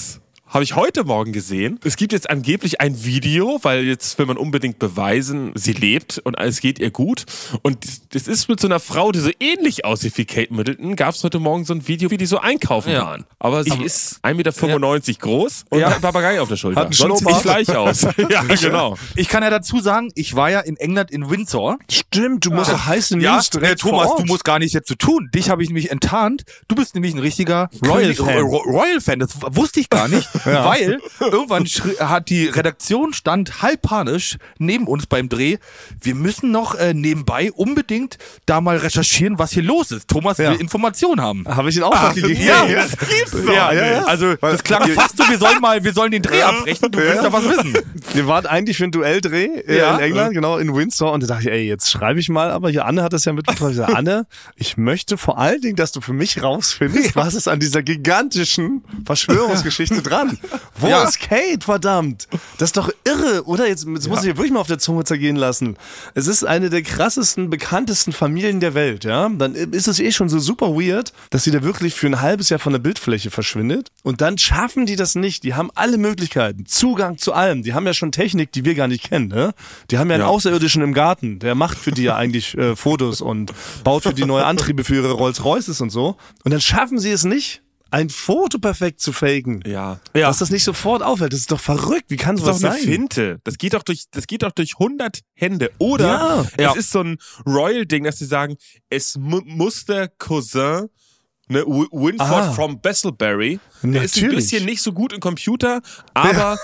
habe ich heute Morgen gesehen. Es gibt jetzt angeblich ein Video, weil jetzt will man unbedingt beweisen, sie lebt und es geht ihr gut. Und das ist mit so einer Frau, die so ähnlich aussieht wie Kate Middleton, gab es heute Morgen so ein Video, wie die so einkaufen waren. Aber sie ist 1,95 Meter groß und hat einen Papagei auf der Schulter. Hat einen Sonst sieht die gleich aus. Ja, genau. Ich kann ja dazu sagen, ich war ja in England in Windsor. Stimmt, du musst doch heiße Ja, News direkt Thomas, vor Ort. du musst gar nichts jetzt zu tun. Dich habe ich nämlich enttarnt. Du bist nämlich ein richtiger Royal-Fan. Royal-Fan. Das wusste ich gar nicht, weil irgendwann hat die Redaktion stand halb panisch neben uns beim Dreh. Wir müssen noch nebenbei unbedingt da mal recherchieren, was hier los ist. Thomas will Informationen haben. Habe ich den Auftrag gegeben? Ja, das gibt's doch. Ja. Also das klang fast so, wir sollen den Dreh abbrechen. Du willst da was wissen. Wir waren eigentlich für einen Duelldreh in England, genau, in Windsor. Und da dachte ich, ey, jetzt schreibe ich mal. Aber hier, Anne hat das ja mitbekommen. Ich sage, Anne, ich möchte vor allen Dingen, dass du für mich rausfindest, was ist an dieser gigantischen Verschwörungsgeschichte dran. Wo ist Kate, verdammt? Das ist doch irre, oder? Jetzt muss ich ja wirklich mal auf der Zunge zergehen lassen. Es ist eine der krassesten, bekanntesten Familien der Welt, ja? Dann ist es schon so super weird, dass sie da wirklich für ein halbes Jahr von der Bildfläche verschwindet. Und dann schaffen die das nicht. Die haben alle Möglichkeiten. Zugang zu allem. Die haben ja schon Technik, die wir gar nicht kennen, ne? Die haben ja einen Außerirdischen im Garten. Der macht für die ja eigentlich Fotos und baut für die neue Antriebe für ihre Rolls-Royces und so. Und dann schaffen sie es nicht, ein Foto perfekt zu faken. Ja. Dass das nicht sofort auffällt. Das ist doch verrückt. Wie kann sowas sein? Das ist doch eine Finte. Das geht doch durch 100 Hände. Oder es ist so ein Royal-Ding, dass sie sagen, es muss der Cousin, ne, Winford from Besselbury, der ist ein bisschen nicht so gut im Computer, aber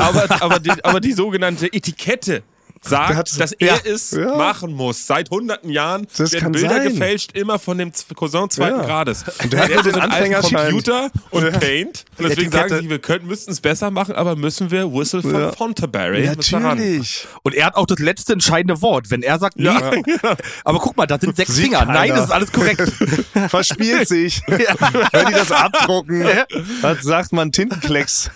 die sogenannte Etikette sagt, dass er es machen muss. Seit hunderten Jahren werden Bilder gefälscht, immer von dem Cousin zweiten Grades. Und der hat so den Anfängerschein. Computer und Paint. Und deswegen sagen sie, wir müssten es besser machen, aber müssen wir Whistle von Fonterbury. Natürlich. Und er hat auch das letzte entscheidende Wort. Wenn er sagt, nee. Aber guck mal, da sind 6 Finger. keiner. Nein, das ist alles korrekt. Verspielt sich. Wenn die das abdrucken, dann sagt man Tintenklecks.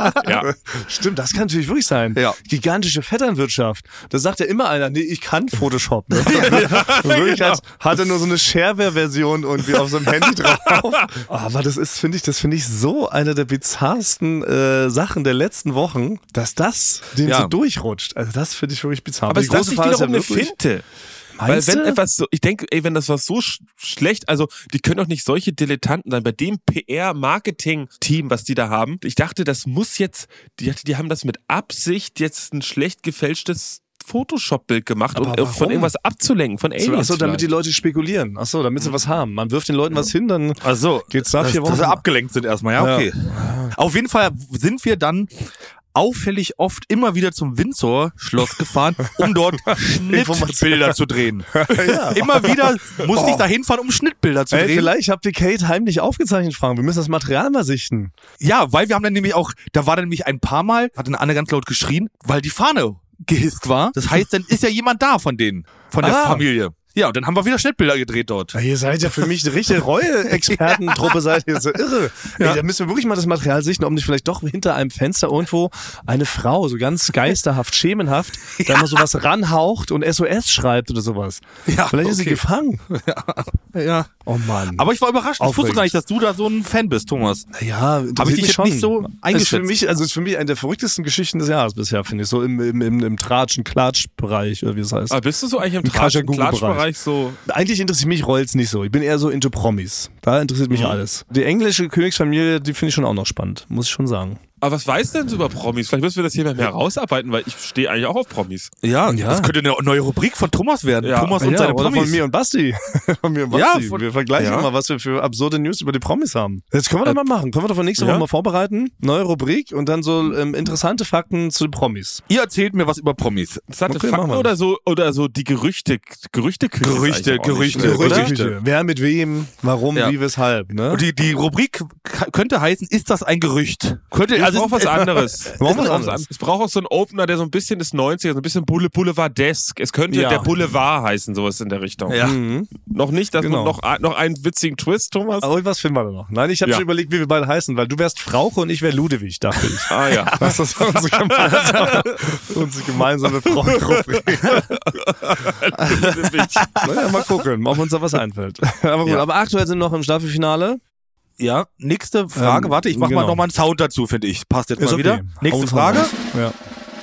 Stimmt, das kann natürlich wirklich sein. Ja. Gigantische Vetternwirtschaft. Da sagt ja immer einer, nee, ich kann Photoshop. Ne? Wirklich hat er nur so eine Shareware-Version irgendwie auf seinem Handy drauf. Aber das finde ich so eine der bizarrsten Sachen der letzten Wochen, dass das den so durchrutscht. Also das finde ich wirklich bizarr. Aber es ist nicht wiederum eine Finte. Weil wenn du? etwas so, ich denke, wenn das was so schlecht, also die können doch nicht solche Dilettanten sein, bei dem PR-Marketing-Team, was die da haben. Ich dachte, das muss jetzt, die haben das mit Absicht jetzt ein schlecht gefälschtes Photoshop-Bild gemacht, um von irgendwas abzulenken, von Aliens. Achso, damit die Leute spekulieren. Achso, damit sie was haben. Man wirft den Leuten was hin, dann geht's da 4 Wochen. Dass sie abgelenkt sind erstmal, ja, okay. Auf jeden Fall sind wir dann auffällig oft immer wieder zum Windsor-Schloss gefahren, um dort Schnittbilder zu drehen. Immer wieder musste ich da hinfahren, um Schnittbilder zu drehen. Vielleicht habt ihr Kate heimlich aufgezeichnet, Frank. Wir müssen das Material mal sichten. Ja, weil wir haben dann nämlich auch, da war dann nämlich ein paar Mal, hat eine Anne ganz laut geschrien, weil die Fahne gehisst war. Das heißt, dann ist ja jemand da von denen, von der Familie. Ja, und dann haben wir wieder Schnittbilder gedreht dort. Ja, ihr seid ja für mich eine richtige Royal-Expertentruppe, seid ihr so irre. Ey, da müssen wir wirklich mal das Material sichten, ob nicht vielleicht doch hinter einem Fenster irgendwo eine Frau, so ganz geisterhaft, schemenhaft, da mal sowas ranhaucht und SOS schreibt oder sowas. Ja, vielleicht ist sie gefangen. Ja. Oh Mann. Aber ich war überrascht. Ich wusste gar nicht, dass du da so ein Fan bist, Thomas. Ja, habe ich dich jetzt nicht so eingeschätzt. Das ist für mich eine der verrücktesten Geschichten des Jahres bisher, finde ich. So im Tratschen-Klatsch-Bereich, oder wie es heißt. Aber bist du so eigentlich im Tratschen-Klatsch-Bereich so? Eigentlich interessiert mich Royals nicht so. Ich bin eher so into Promis. Da interessiert mich alles. Die englische Königsfamilie, die finde ich schon auch noch spannend, muss ich schon sagen. Aber was weißt du denn so über Promis? Vielleicht müssen wir das hier mehr herausarbeiten, weil ich stehe eigentlich auch auf Promis. Ja, das könnte eine neue Rubrik von Thomas werden. Ja. Thomas und seine Promis. Oder von mir und Basti. Wir vergleichen mal, was wir für absurde News über die Promis haben. Das können wir doch mal machen. Können wir doch von nächster Woche mal vorbereiten. Neue Rubrik und dann so interessante Fakten zu den Promis. Ihr erzählt mir was über Promis. Fakten oder so die Gerüchte. Gerüchte. Wer mit wem, warum, wie, weshalb. Ne? Und die Rubrik könnte heißen, ist das ein Gerücht? Es braucht was anderes. Es braucht auch so einen Opener, der so ein bisschen ist 90er, so ein bisschen Boulevardesk. Es könnte der Boulevard heißen, sowas in der Richtung. Ja. Noch nicht, noch einen witzigen Twist, Thomas? Aber was finden wir da noch? Nein, ich habe schon überlegt, wie wir beide heißen, weil du wärst Frauche und ich wäre Ludwig, dachte ich. Ah ja. Das ist unsere gemeinsame Frauenrubrik. Naja, mal gucken, ob uns da was einfällt. Aber gut, aber aktuell sind wir noch im Staffelfinale. Ja, nächste Frage. Warte, ich mach mal nochmal einen Sound dazu, finde ich. Passt jetzt mal wieder. Nächste Frage. Ja.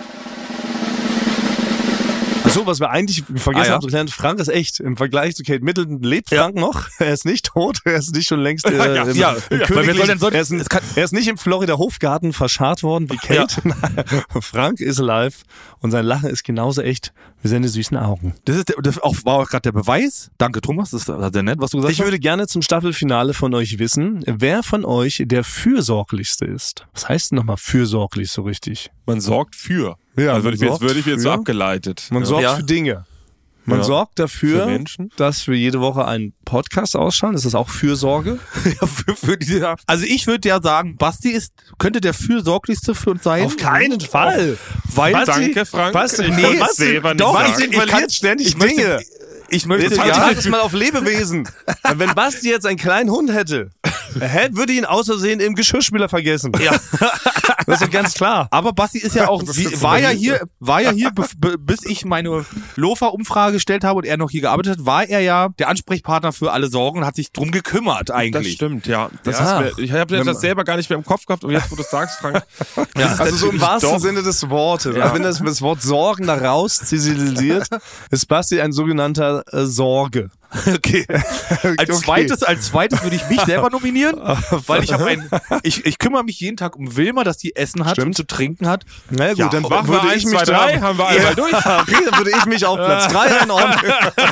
Achso, was wir eigentlich vergessen haben zu klären, Frank ist echt. Im Vergleich zu Kate Middleton lebt Frank noch. Er ist nicht tot. Er ist nicht schon längst im Königlichen. Er ist nicht im Florida Hofgarten verscharrt worden wie Kate. Ja. Frank ist alive und sein Lachen ist genauso echt wie seine süßen Augen. Das war auch gerade der Beweis. Danke, Thomas. Das ist sehr nett, was du gesagt hast. Ich würde gerne zum Staffelfinale von euch wissen, wer von euch der fürsorglichste ist. Was heißt denn nochmal fürsorglich so richtig? Man sorgt für. Ja, also würde ich jetzt so abgeleitet. Man sorgt für Dinge. Man sorgt dafür, für Menschen, dass wir jede Woche einen Podcast ausstrahlen. Ist das auch Fürsorge? Also ich würde ja sagen, Basti könnte der fürsorglichste für uns sein. Auf keinen Fall. Weil danke, Frank. Basti, Basti verliert ständig Dinge. Ich möchte jetzt halt es mal auf Lebewesen. Wenn Basti jetzt einen kleinen Hund hätte, würde ihn außer Versehen im Geschirrspüler vergessen. Ja. Das ist doch ganz klar. Aber Basti ist ja auch, war ja hier, bis ich meine Lofa-Umfrage gestellt habe und er noch hier gearbeitet hat, war er ja der Ansprechpartner für alle Sorgen und hat sich drum gekümmert eigentlich. Das stimmt, ja. Ich habe das selber gar nicht mehr im Kopf gehabt und jetzt, wo du es sagst, Frank. Also so im wahrsten Sinne des Wortes. Ja. Wenn das Wort Sorgen da raus ziselisiert, ist Basti ein sogenannter Sorge. Okay. Als zweites würde ich mich selber nominieren, weil ich kümmere mich jeden Tag um Wilma, dass die Essen hat und zu trinken hat. Na gut, dann machen wir 1, 2, 3, haben wir einmal durch. Okay, dann würde ich mich auf Platz 3 einordnen.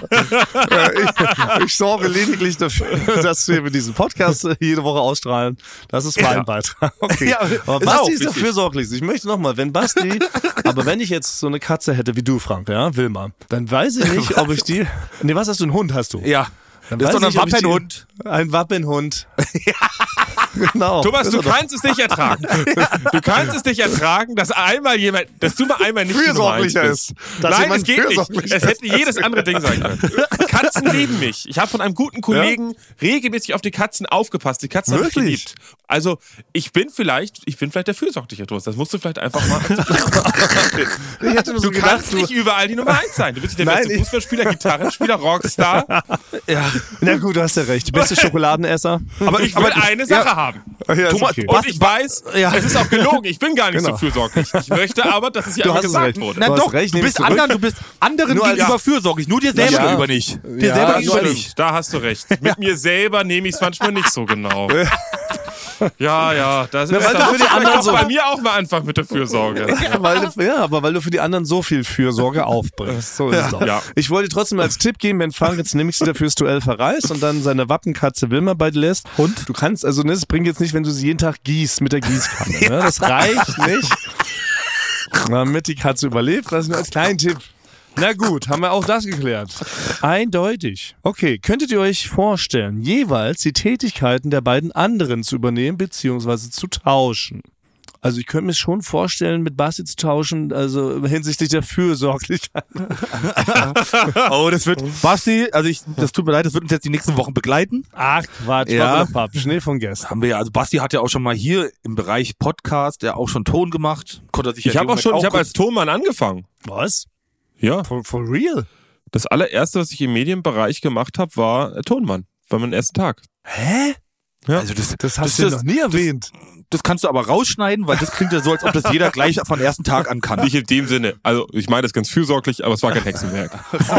Ich sorge lediglich dafür, dass wir diesen Podcast jede Woche ausstrahlen. Das ist mein Beitrag. Okay. Ja, aber Basti ist ja fürsorglich. Ich möchte nochmal, wenn ich jetzt so eine Katze hätte wie du, Frank, ja, Wilma, dann weiß ich nicht, ob ich die... Nee, was hast du, einen Hund hast du? Ja. Das ist doch ein Wappenhund. Ein Wappenhund. Genau. Thomas, du kannst es nicht ertragen. Du kannst es nicht ertragen, dass du mal einmal nicht fürsorglicher ist. Nein, es geht nicht. Es hätte jedes andere Ding sein können. Katzen lieben mich. Ich habe von einem guten Kollegen regelmäßig auf die Katzen aufgepasst. Die Katzen haben mich geliebt. Also, ich bin vielleicht der fürsorgliche Thomas. Das musst du vielleicht einfach mal Du kannst nicht überall die Nummer 1 sein. Du bist der beste Fußballspieler, Gitarrenspieler, Rockstar. Ja. Na gut, du hast ja recht. Beste Schokoladenesser. Aber ich will eine Sache haben. Ja, Thomas, okay. Und ich weiß, es ist auch gelogen. Ich bin gar nicht so fürsorglich. Ich möchte aber, dass es hier einmal gesagt wurde. Na doch, du bist anderen gegenüber fürsorglich. Nur dir selber gegenüber nicht. Dir selber gegenüber nicht. Da hast du recht. Mit mir selber nehme ich es manchmal nicht so genau. Ja, das ist für die anderen so. Bei mir auch mal anfangen mit der Fürsorge. Aber weil du für die anderen so viel Fürsorge aufbringst. So ist es auch. Ja. Ich wollte trotzdem als Tipp geben, wenn Frank jetzt nämlich wieder fürs Duell verreist und dann seine Wappenkatze Wilma bei dir lässt. Und du kannst, das bringt jetzt nicht, wenn du sie jeden Tag gießt mit der Gießkanne. Ne? Das reicht nicht, damit die Katze überlebt. Das ist nur als kleinen Tipp. Na gut, haben wir auch das geklärt. Eindeutig. Okay, könntet ihr euch vorstellen, jeweils die Tätigkeiten der beiden anderen zu übernehmen bzw. zu tauschen? Also ich könnte mir schon vorstellen, mit Basti zu tauschen, also hinsichtlich der Fürsorglichkeit. Oh, das wird, Basti, das tut mir leid, das wird uns jetzt die nächsten Wochen begleiten. Ach Quatsch, Schnee von gestern. Haben wir ja, also Basti hat ja auch schon mal hier im Bereich Podcast, der auch schon Ton gemacht. Ich habe als Tonmann angefangen. Was? Ja. For real? Das allererste, was ich im Medienbereich gemacht habe, war Tonmann. War mein erster Tag. Hä? Ja. Also das hast du noch nie erwähnt. Das kannst du aber rausschneiden, weil das klingt ja so, als ob das jeder gleich von ersten Tag an kann. Nicht in dem Sinne. Also ich meine das ganz fürsorglich, aber es war kein Hexenwerk.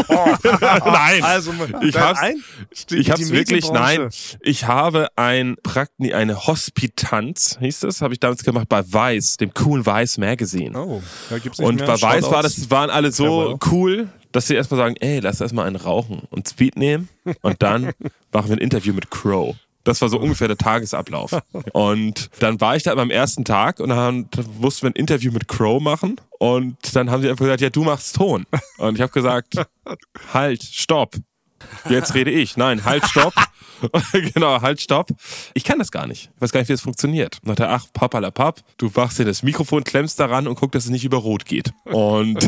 Nein. Also ich hab's wirklich, nein. Ich habe eine Hospitanz, hieß das, habe ich damals gemacht bei Weiß, dem coolen Weiß Magazine. Oh, da gibt's nicht und mehr bei Weiß waren alle so cool, dass sie erstmal sagen, ey, lass erstmal einen rauchen und Speed nehmen und dann machen wir ein Interview mit Crow. Das war so ungefähr der Tagesablauf. Und dann war ich da beim ersten Tag und dann mussten wir ein Interview mit Crow machen. Und dann haben sie einfach gesagt, ja, du machst Ton. Und ich habe gesagt, halt, stopp. Jetzt rede ich. Nein, halt, stopp. Genau, halt, stopp. Ich kann das gar nicht. Ich weiß gar nicht, wie das funktioniert. Und dachte, ach, papalapap, du machst dir das Mikrofon, klemmst daran und guck, dass es nicht über Rot geht. Und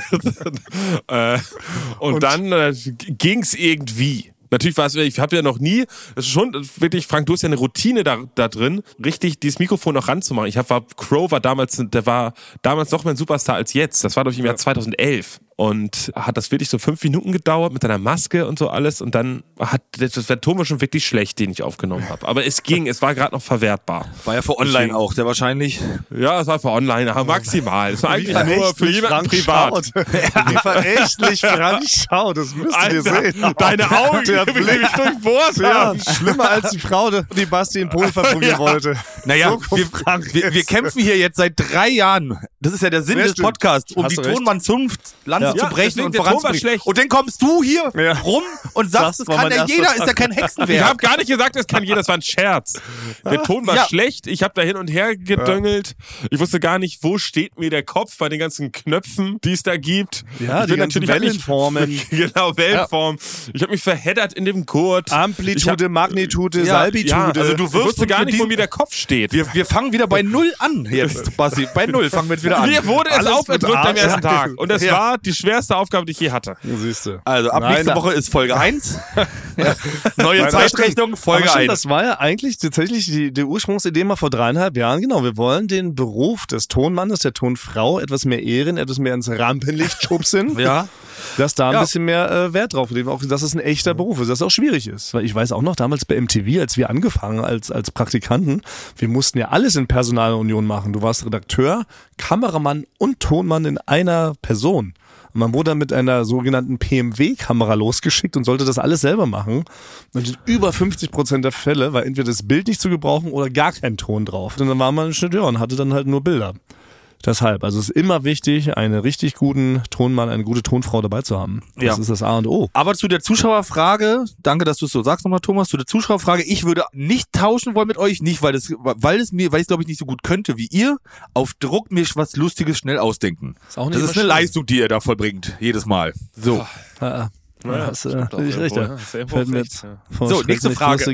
dann ging's irgendwie. Natürlich war es, ich habe ja noch nie, das ist schon wirklich, Frank, du hast ja eine Routine da drin, richtig dieses Mikrofon noch ranzumachen. Crow war damals noch mehr ein Superstar als jetzt. Das war doch im Jahr 2011. Und hat das wirklich so 5 Minuten gedauert mit seiner Maske und so alles. Und dann das der Ton war schon wirklich schlecht, den ich aufgenommen habe. Aber es ging, es war gerade noch verwertbar. War ja für online auch, sehr wahrscheinlich. Ja, es war für online, aber maximal. Es war eigentlich nur für jemanden privat. Wie verächtlich Frank schaut, das müsst ihr sehen. Deine Augen, der will mich durchbohrt. Ja, schlimmer als die Frau, die Basti in Polen verbringen wollte. Naja, wir kämpfen hier jetzt seit 3 Jahren. Das ist ja der Sinn des Podcasts, um die Tonmann-Zunft Lanze zu brechen und voranzubringen. Und dann kommst du hier rum und sagst, das kann ja jeder, ist ja kein Hexenwerk. Ich habe gar nicht gesagt, das kann jeder, das war ein Scherz. Der Ton war schlecht, ich habe da hin und her gedöngelt. Ich wusste gar nicht, wo steht mir der Kopf bei den ganzen Knöpfen, die es da gibt. Ja, ich die ganzen Wellenformen. Genau, Wellenform. Ich habe mich verheddert in dem Gurt. Amplitude, Magnitude, Salbitude. Ja, also du wusstest gar nicht, wo mir der Kopf steht. Wir fangen wieder bei 0 an jetzt, Basti. Bei 0 fangen wir jetzt wieder an. Mir wurde es aufgedrückt am ersten Tag. Und das war die schwerste Aufgabe, die ich je hatte. Siehst du. Also ab nächste Woche ist Folge 1. Neue Zeitrechnung, Folge 1. Das war ja eigentlich tatsächlich die Ursprungsidee mal vor 3,5 Jahren. Genau, wir wollen den Beruf des Tonmannes, der Tonfrau etwas mehr ehren, etwas mehr ins Rampenlicht schubsen. Ja. Dass da ein bisschen mehr Wert drauf legt, auch dass es ein echter Beruf ist, dass es auch schwierig ist. Weil ich weiß auch noch, damals bei MTV, als wir angefangen als Praktikanten, wir mussten ja alles in Personalunion machen. Du warst Redakteur, Kameramann und Tonmann in einer Person. Und man wurde dann mit einer sogenannten PMW-Kamera losgeschickt und sollte das alles selber machen. Und in über 50% der Fälle war entweder das Bild nicht zu gebrauchen oder gar kein Ton drauf. Und dann war man ein Schnitteur und hatte dann halt nur Bilder. Deshalb, also es ist immer wichtig, einen richtig guten Tonmann, eine gute Tonfrau dabei zu haben. Das ist das A und O. Aber zu der Zuschauerfrage, danke, dass du es so sagst nochmal, Thomas, zu der Zuschauerfrage, ich würde nicht tauschen wollen mit euch, nicht, weil ich es glaube ich nicht so gut könnte wie ihr, auf Druck mir was Lustiges schnell ausdenken. Das ist eine Leistung, die ihr da vollbringt, jedes Mal. So. Ja, das ist nicht recht. Fällt mir jetzt so, nächste Frage.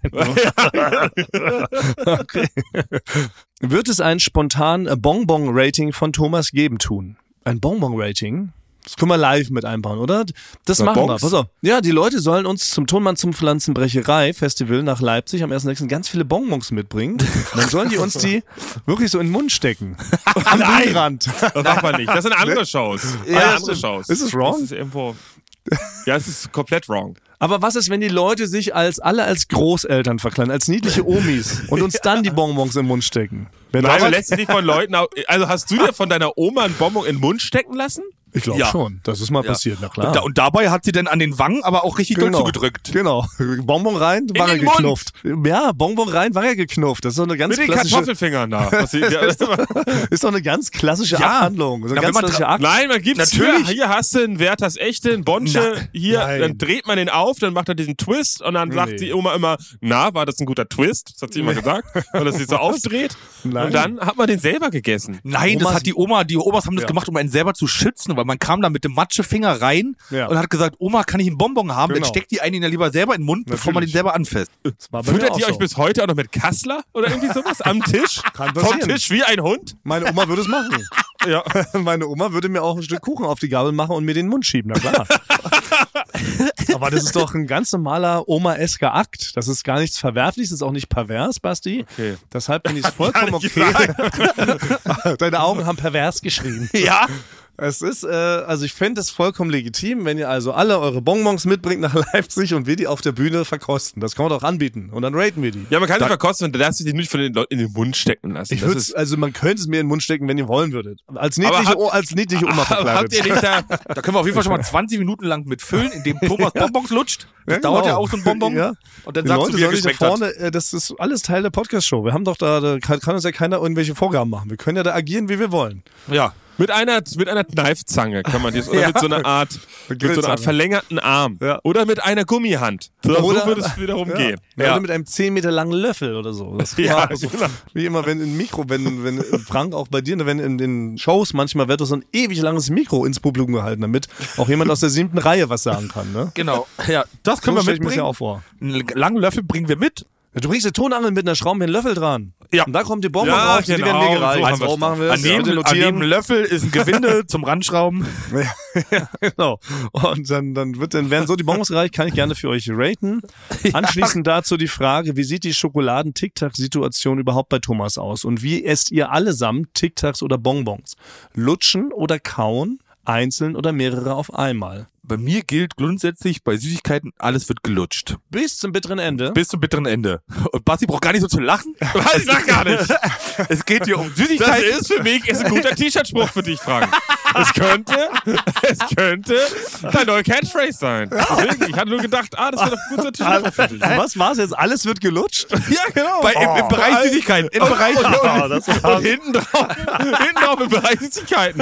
Okay. Wird es ein spontan Bonbon-Rating von Thomas geben tun? Ein Bonbon-Rating? Das können wir live mit einbauen, oder? Das machen wir. Pass auf. Ja, die Leute sollen uns zum Tonmann zum Pflanzenbrecherei-Festival nach Leipzig am 1.6. ganz viele Bonbons mitbringen. Dann sollen die uns die wirklich so in den Mund stecken. Am Bühnenrand. Das macht man nicht. Das sind andere Shows. Ja, andere Shows. Ist es wrong? Das ist irgendwo... Ja, es ist komplett wrong. Aber was ist, wenn die Leute sich alle als Großeltern verkleiden, als niedliche Omis und uns dann die Bonbons im Mund stecken? Nein, lässt du dich von Leuten... Also hast du dir von deiner Oma einen Bonbon in den Mund stecken lassen? Ich glaube schon. Das ist mal passiert, na klar. Und dabei hat sie dann an den Wangen aber auch richtig doll zugedrückt. Genau. Bonbon rein, Wange geknufft. Ja, Bonbon rein, Wange geknufft. Das ist so eine ganz mit klassische... Mit den Kartoffelfingern da. Ist doch eine ganz klassische Abhandlung. So Nein, man gibt's hier hast du einen Werthers Echte, einen Bonche, dann dreht man den auf, dann macht er diesen Twist und dann sagt die Oma immer, war das ein guter Twist? Das hat sie immer gesagt. Und dass sie so aufdreht. Und dann hat man den selber gegessen. Nein, das hat die Omas haben das gemacht, um einen selber zu schützen, weil man kam da mit dem Matschefinger rein und hat gesagt, Oma, kann ich einen Bonbon haben? Dann steckt die einen ja lieber selber in den Mund, bevor man den selber anfasst. Füttert ihr euch bis heute auch noch mit Kassler oder irgendwie sowas am Tisch? Vom Tisch wie ein Hund? Meine Oma würde es machen. Ja, meine Oma würde mir auch ein Stück Kuchen auf die Gabel machen und mir den Mund schieben, na klar. Aber das ist doch ein ganz normaler Oma-esker Akt. Das ist gar nichts Verwerfliches, das ist auch nicht pervers, Basti. Okay. Deshalb finde ich es vollkommen okay. Deine Augen haben pervers geschrien. Ja. Es ist, also ich fände es vollkommen legitim, wenn ihr also alle eure Bonbons mitbringt nach Leipzig und wir die auf der Bühne verkosten. Das kann man doch anbieten und dann raten wir die. Ja, man kann sie verkosten und dann darfst du die nicht von den Leuten in den Mund stecken lassen. Also man könnte es mir in den Mund stecken, wenn ihr wollen würdet. Als niedliche Oma verkleidet. Habt ihr nicht da können wir auf jeden Fall schon mal 20 Minuten lang mitfüllen, indem Thomas Bonbons lutscht. Das dauert ja auch so ein Bonbon. Ja. Und dann sagst du, wie er geschmeckt hat. Das ist alles Teil der Podcast-Show. Wir haben doch da kann uns ja keiner irgendwelche Vorgaben machen. Wir können ja da agieren, wie wir wollen. Ja. Mit einer Kneifzange kann man das, oder mit so einer Art verlängerten Arm. Ja. Oder mit einer Gummihand. So würde es wiederum gehen. Oder mit einem 10 Meter langen Löffel oder so. Das genau. Wie immer, wenn Frank auch bei dir, wenn in den Shows manchmal wird so ein ewig langes Mikro ins Publikum gehalten, damit auch jemand aus der 7. Reihe was sagen kann. Ne? Genau. Ja, das können wir mitbringen. Ja auch vor. Einen langen Löffel bringen wir mit. Du bringst eine Tonangel mit einer Schraube mit einem Löffel dran. Ja. Und da kommt die Bombe raus, die werden mir gereicht. So machen wir an jedem Löffel ist ein Gewinde zum Ranschrauben. Ja, genau. Und dann werden so die Bonbons gereicht, kann ich gerne für euch raten. Anschließend dazu die Frage, wie sieht die Schokoladen-Tic-Tac-Situation überhaupt bei Thomas aus? Und wie esst ihr allesamt Tic-Tacs oder Bonbons? Lutschen oder kauen? einzeln oder mehrere auf einmal? Bei mir gilt grundsätzlich bei Süßigkeiten, alles wird gelutscht. Bis zum bitteren Ende? Bis zum bitteren Ende. Und Basti braucht gar nicht so zu lachen. Was? Ich sag gar nicht. Es geht hier um Das Süßigkeiten. ist für mich ein guter T-Shirt-Spruch für dich, Frank. Es könnte dein neuer Catchphrase sein. Deswegen, ich hatte nur gedacht, das wäre doch ein guter T-Shirt-Spruch für dich. Was war's jetzt? Alles wird gelutscht? Ja, genau. Im Bereich Süßigkeiten. Im Bereich Und hinten drauf im Bereich Süßigkeiten.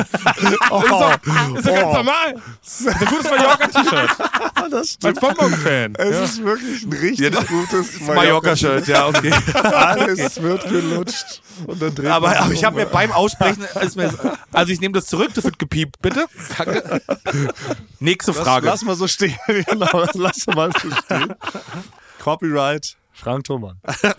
Ist doch ganz normal. Das ist ein gutes Mallorca-T-Shirt. Das Als Bonbon-Fan. Es ist wirklich ein richtig gutes Mallorca-Shirt, ja, okay. Alles wird gelutscht. Und dann dreht Aber man ich habe mir beim Aussprechen, also ich nehme das zurück, das wird gepiept, bitte. Danke. Nächste Frage. Lass mal so stehen. Genau, lass mal so stehen. Copyright, Frank Thomann.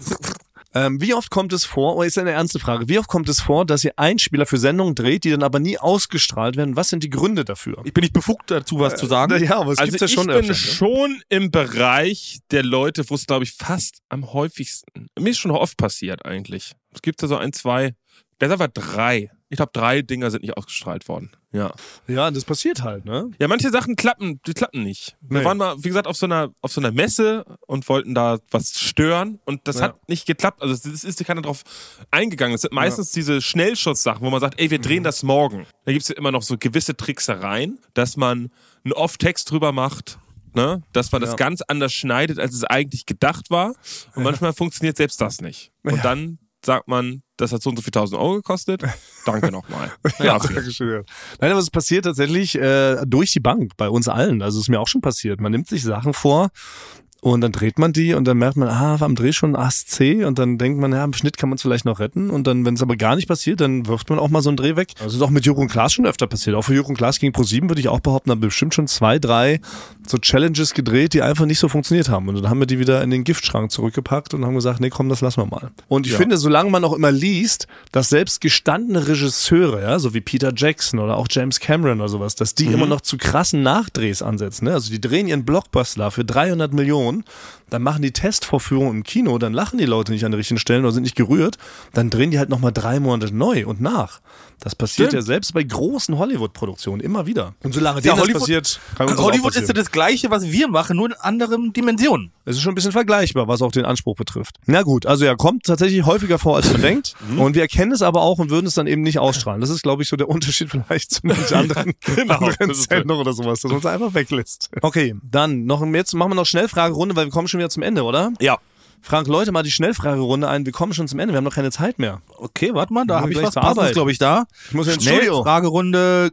Wie oft kommt es vor, ist eine ernste Frage, wie oft kommt es vor, dass ihr Einspieler für Sendungen dreht, die dann aber nie ausgestrahlt werden? Was sind die Gründe dafür? Ich bin nicht befugt dazu, was zu sagen. Ja, aber es Also gibt's ja schon ich bin öfter, ne? schon im Bereich der Leute, wo es, glaube ich, fast am häufigsten, mir ist schon oft passiert eigentlich. Es gibt ja so 1, 2, der ist aber 3. Ich glaube, 3 Dinger sind nicht ausgestrahlt worden. Ja. Ja, das passiert halt, ne? Ja, manche Sachen klappen nicht. Wir Nee. waren mal, wie gesagt, auf so einer Messe und wollten da was stören und das hat nicht geklappt. Also es ist keiner drauf eingegangen. Es sind meistens diese Schnellschuss-Sachen, wo man sagt, ey, wir drehen das morgen. Da gibt's ja immer noch so gewisse Tricksereien, dass man einen Off-Text drüber macht, ne? Dass man das ganz anders schneidet, als es eigentlich gedacht war. Und manchmal funktioniert selbst das nicht. Und dann sagt man, das hat so und so viel 1.000 Euro gekostet. Danke nochmal. Ja, Dankeschön. Nein, aber es passiert tatsächlich durch die Bank, bei uns allen. Also es ist mir auch schon passiert. Man nimmt sich Sachen vor und dann dreht man die und dann merkt man, am Dreh schon Ast C und dann denkt man, ja, im Schnitt kann man es vielleicht noch retten und dann, wenn es aber gar nicht passiert, dann wirft man auch mal so einen Dreh weg. Das ist auch mit Joko und Klaas schon öfter passiert. Auch für Joko und Klaas gegen ProSieben würde ich auch behaupten, haben bestimmt schon 2, 3 so Challenges gedreht, die einfach nicht so funktioniert haben. Und dann haben wir die wieder in den Giftschrank zurückgepackt und haben gesagt, nee, komm, das lassen wir mal. Und ich finde, solange man auch immer liest, dass selbst gestandene Regisseure, ja, so wie Peter Jackson oder auch James Cameron oder sowas, dass die immer noch zu krassen Nachdrehs ansetzen. Ne? Also die drehen ihren Blockbuster für 300 Millionen, dann machen die Testvorführungen im Kino, dann lachen die Leute nicht an den richtigen Stellen oder sind nicht gerührt, dann drehen die halt nochmal 3 Monate neu und nach. Das passiert ja selbst bei großen Hollywood-Produktionen immer wieder. Und solange Ja, das passiert, kann uns das auch Hollywood ist ja passieren. das Gleiche, was wir machen, nur in anderen Dimensionen. Es ist schon ein bisschen vergleichbar, was auch den Anspruch betrifft. Na gut, also ja, kommt tatsächlich häufiger vor, als man denkt. Und wir erkennen es aber auch und würden es dann eben nicht ausstrahlen. Das ist, glaube ich, so der Unterschied vielleicht zu manchen anderen, anderen Sendungen oder sowas, dass man es einfach weglässt. Okay, dann jetzt machen wir noch Schnellfragerunde, weil wir kommen schon wieder zum Ende, oder? Ja. Frank, Leute, mal die Schnellfragerunde ein. Wir kommen schon zum Ende, wir haben noch keine Zeit mehr. Okay, warte mal, da habe ich gleich was zur Passendes, Arbeit. glaube ich, da. Ich muss ja ins Studio. Fragerunde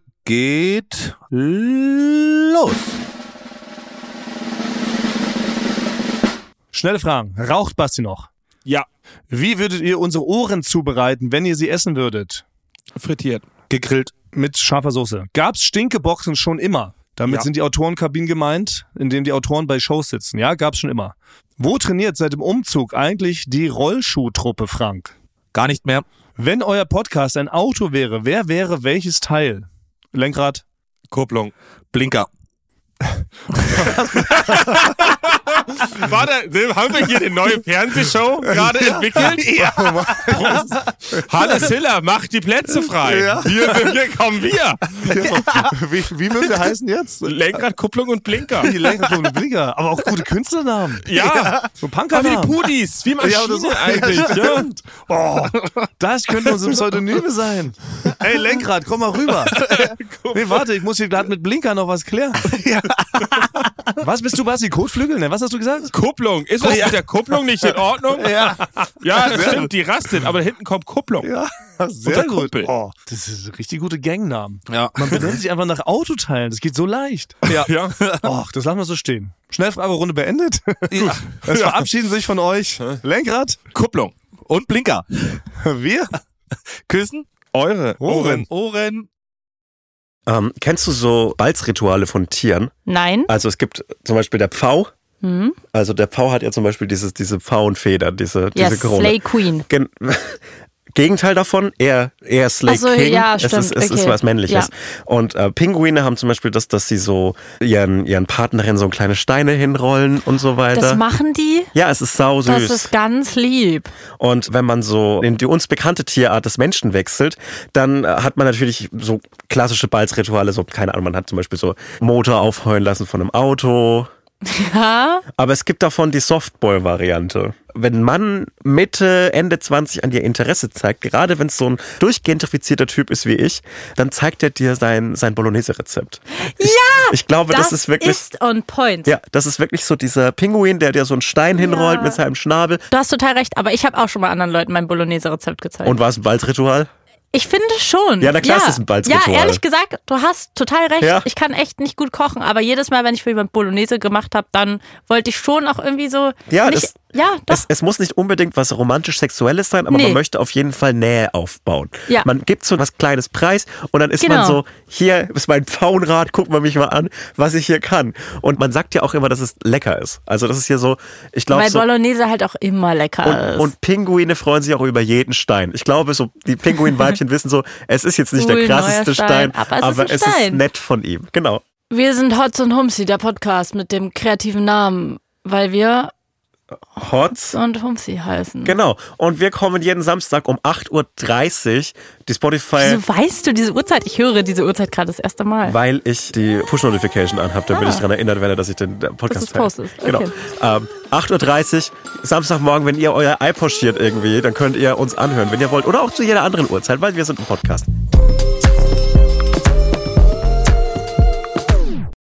geht los. Schnelle Fragen. Raucht Basti noch? Ja, Wie würdet ihr unsere Ohren zubereiten, wenn ihr sie essen würdet? frittiert. Gegrillt. Mit scharfer Soße. Gab's Stinkeboxen schon immer? Damit Ja. sind die Autorenkabinen gemeint, in denen die Autoren bei Shows sitzen. Ja, gab's schon immer. Wo trainiert seit dem Umzug eigentlich die Rollschuhtruppe, Frank? Gar nicht mehr. Wenn euer Podcast ein Auto wäre, wer wäre welches Teil? Lenkrad? Kupplung. Blinker. Warte, haben wir hier eine neue Fernsehshow gerade entwickelt? Ja. Hannes Hiller, macht die Plätze frei. Ja. Hier kommen wir. Wie würde der heißen jetzt? Lenkrad, Kupplung und Blinker. Die Lenkrad und Blinker. Aber auch gute Künstlernamen. Ja. So Aber wie die Punkernamen. Pudis, wie Maschine oder so. eigentlich. Ja, Ja. Oh, das könnte unsere Pseudonyme sein. Ey, Lenkrad, komm mal rüber. Nee, warte, ich muss hier gerade mit Blinker noch was klären. Was bist du, Basti? Kotflügel? Ne, was hast du gesagt? Kupplung. Ist das mit der Kupplung nicht in Ordnung? Ja. Ja, das stimmt, die rastet, aber hinten kommt Kupplung. Ja, sehr Unser gut. Kumpel. Oh, das ist ein richtig gute Gangnamen. Ja. Man benennt sich einfach nach Autoteilen. Das geht so leicht. Ja. Ja. Och, das lassen wir so stehen. Schnellfragerunde beendet. Gut. Es verabschieden sich von euch Lenkrad, Kupplung. Und Blinker. wir, Küssen. Eure Ohren. Kennst du so Balzrituale von Tieren? Nein. Also es gibt zum Beispiel der Pfau. Also der Pfau hat ja zum Beispiel diese Pfauenfeder, diese Ja, Krone. Slay Queen. Gegenteil davon, eher Slay Ach so, King. ja, es stimmt, ist was Männliches. Ja. Und Pinguine haben zum Beispiel das, dass sie so ihren Partnerinnen so kleine Steine hinrollen und so weiter. Das machen die? Ja, es ist sausüß. Das ist ganz lieb. Und wenn man so in die uns bekannte Tierart des Menschen wechselt, dann hat man natürlich so klassische Balzrituale, so, keine Ahnung, man hat zum Beispiel so Motor aufheulen lassen von einem Auto. Ja. Aber es gibt davon die Softball-Variante. Wenn ein Mann Mitte, Ende 20 an dir Interesse zeigt, gerade wenn es so ein durchgentrifizierter Typ ist wie ich, dann zeigt er dir sein Bolognese-Rezept. Ich glaube, das ist wirklich... ist on point. Ja, das ist wirklich so dieser Pinguin, der dir so einen Stein hinrollt mit seinem Schnabel. Du hast total recht, aber ich habe auch schon mal anderen Leuten mein Bolognese-Rezept gezeigt. Und war es ein Balzritual? Ich finde schon. Ja, na klar, ist das ein Balzritual. Ja, ehrlich gesagt, du hast total recht. Ja. Ich kann echt nicht gut kochen, aber jedes Mal, wenn ich für jemand Bolognese gemacht habe, dann wollte ich schon auch irgendwie so... Ja, nicht, doch. Es muss nicht unbedingt was romantisch-sexuelles sein, aber man möchte auf jeden Fall Nähe aufbauen. Ja. Man gibt so was Kleines Preis und dann ist Genau. man so, hier ist mein Pfauenrad, guck mal mich mal an, was ich hier kann. Und man sagt ja auch immer, dass es lecker ist. Also das ist hier so, ich glaube Weil so... Bolognese halt auch immer lecker ist. Und Pinguine freuen sich auch über jeden Stein. Ich glaube, so die Pinguinweibchen wissen so, es ist jetzt nicht der krasseste neuer Stein, Stein, aber es ist ein Stein. nett von ihm. Genau. Wir sind Hotz und Humsi, der Podcast mit dem kreativen Namen, weil wir Hotz und Humsi heißen. Genau. Und wir kommen jeden Samstag um 8.30 Uhr. Die Spotify... Wieso weißt du diese Uhrzeit? Ich höre diese Uhrzeit gerade das erste Mal. Weil ich die Push-Notification anhabe, damit ich daran erinnert werde, dass ich den Podcast Dass du es postest. Genau. Okay. 8.30 Uhr, Samstagmorgen, wenn ihr euer Ei pochiert irgendwie, dann könnt ihr uns anhören, wenn ihr wollt. Oder auch zu jeder anderen Uhrzeit, weil wir sind ein Podcast.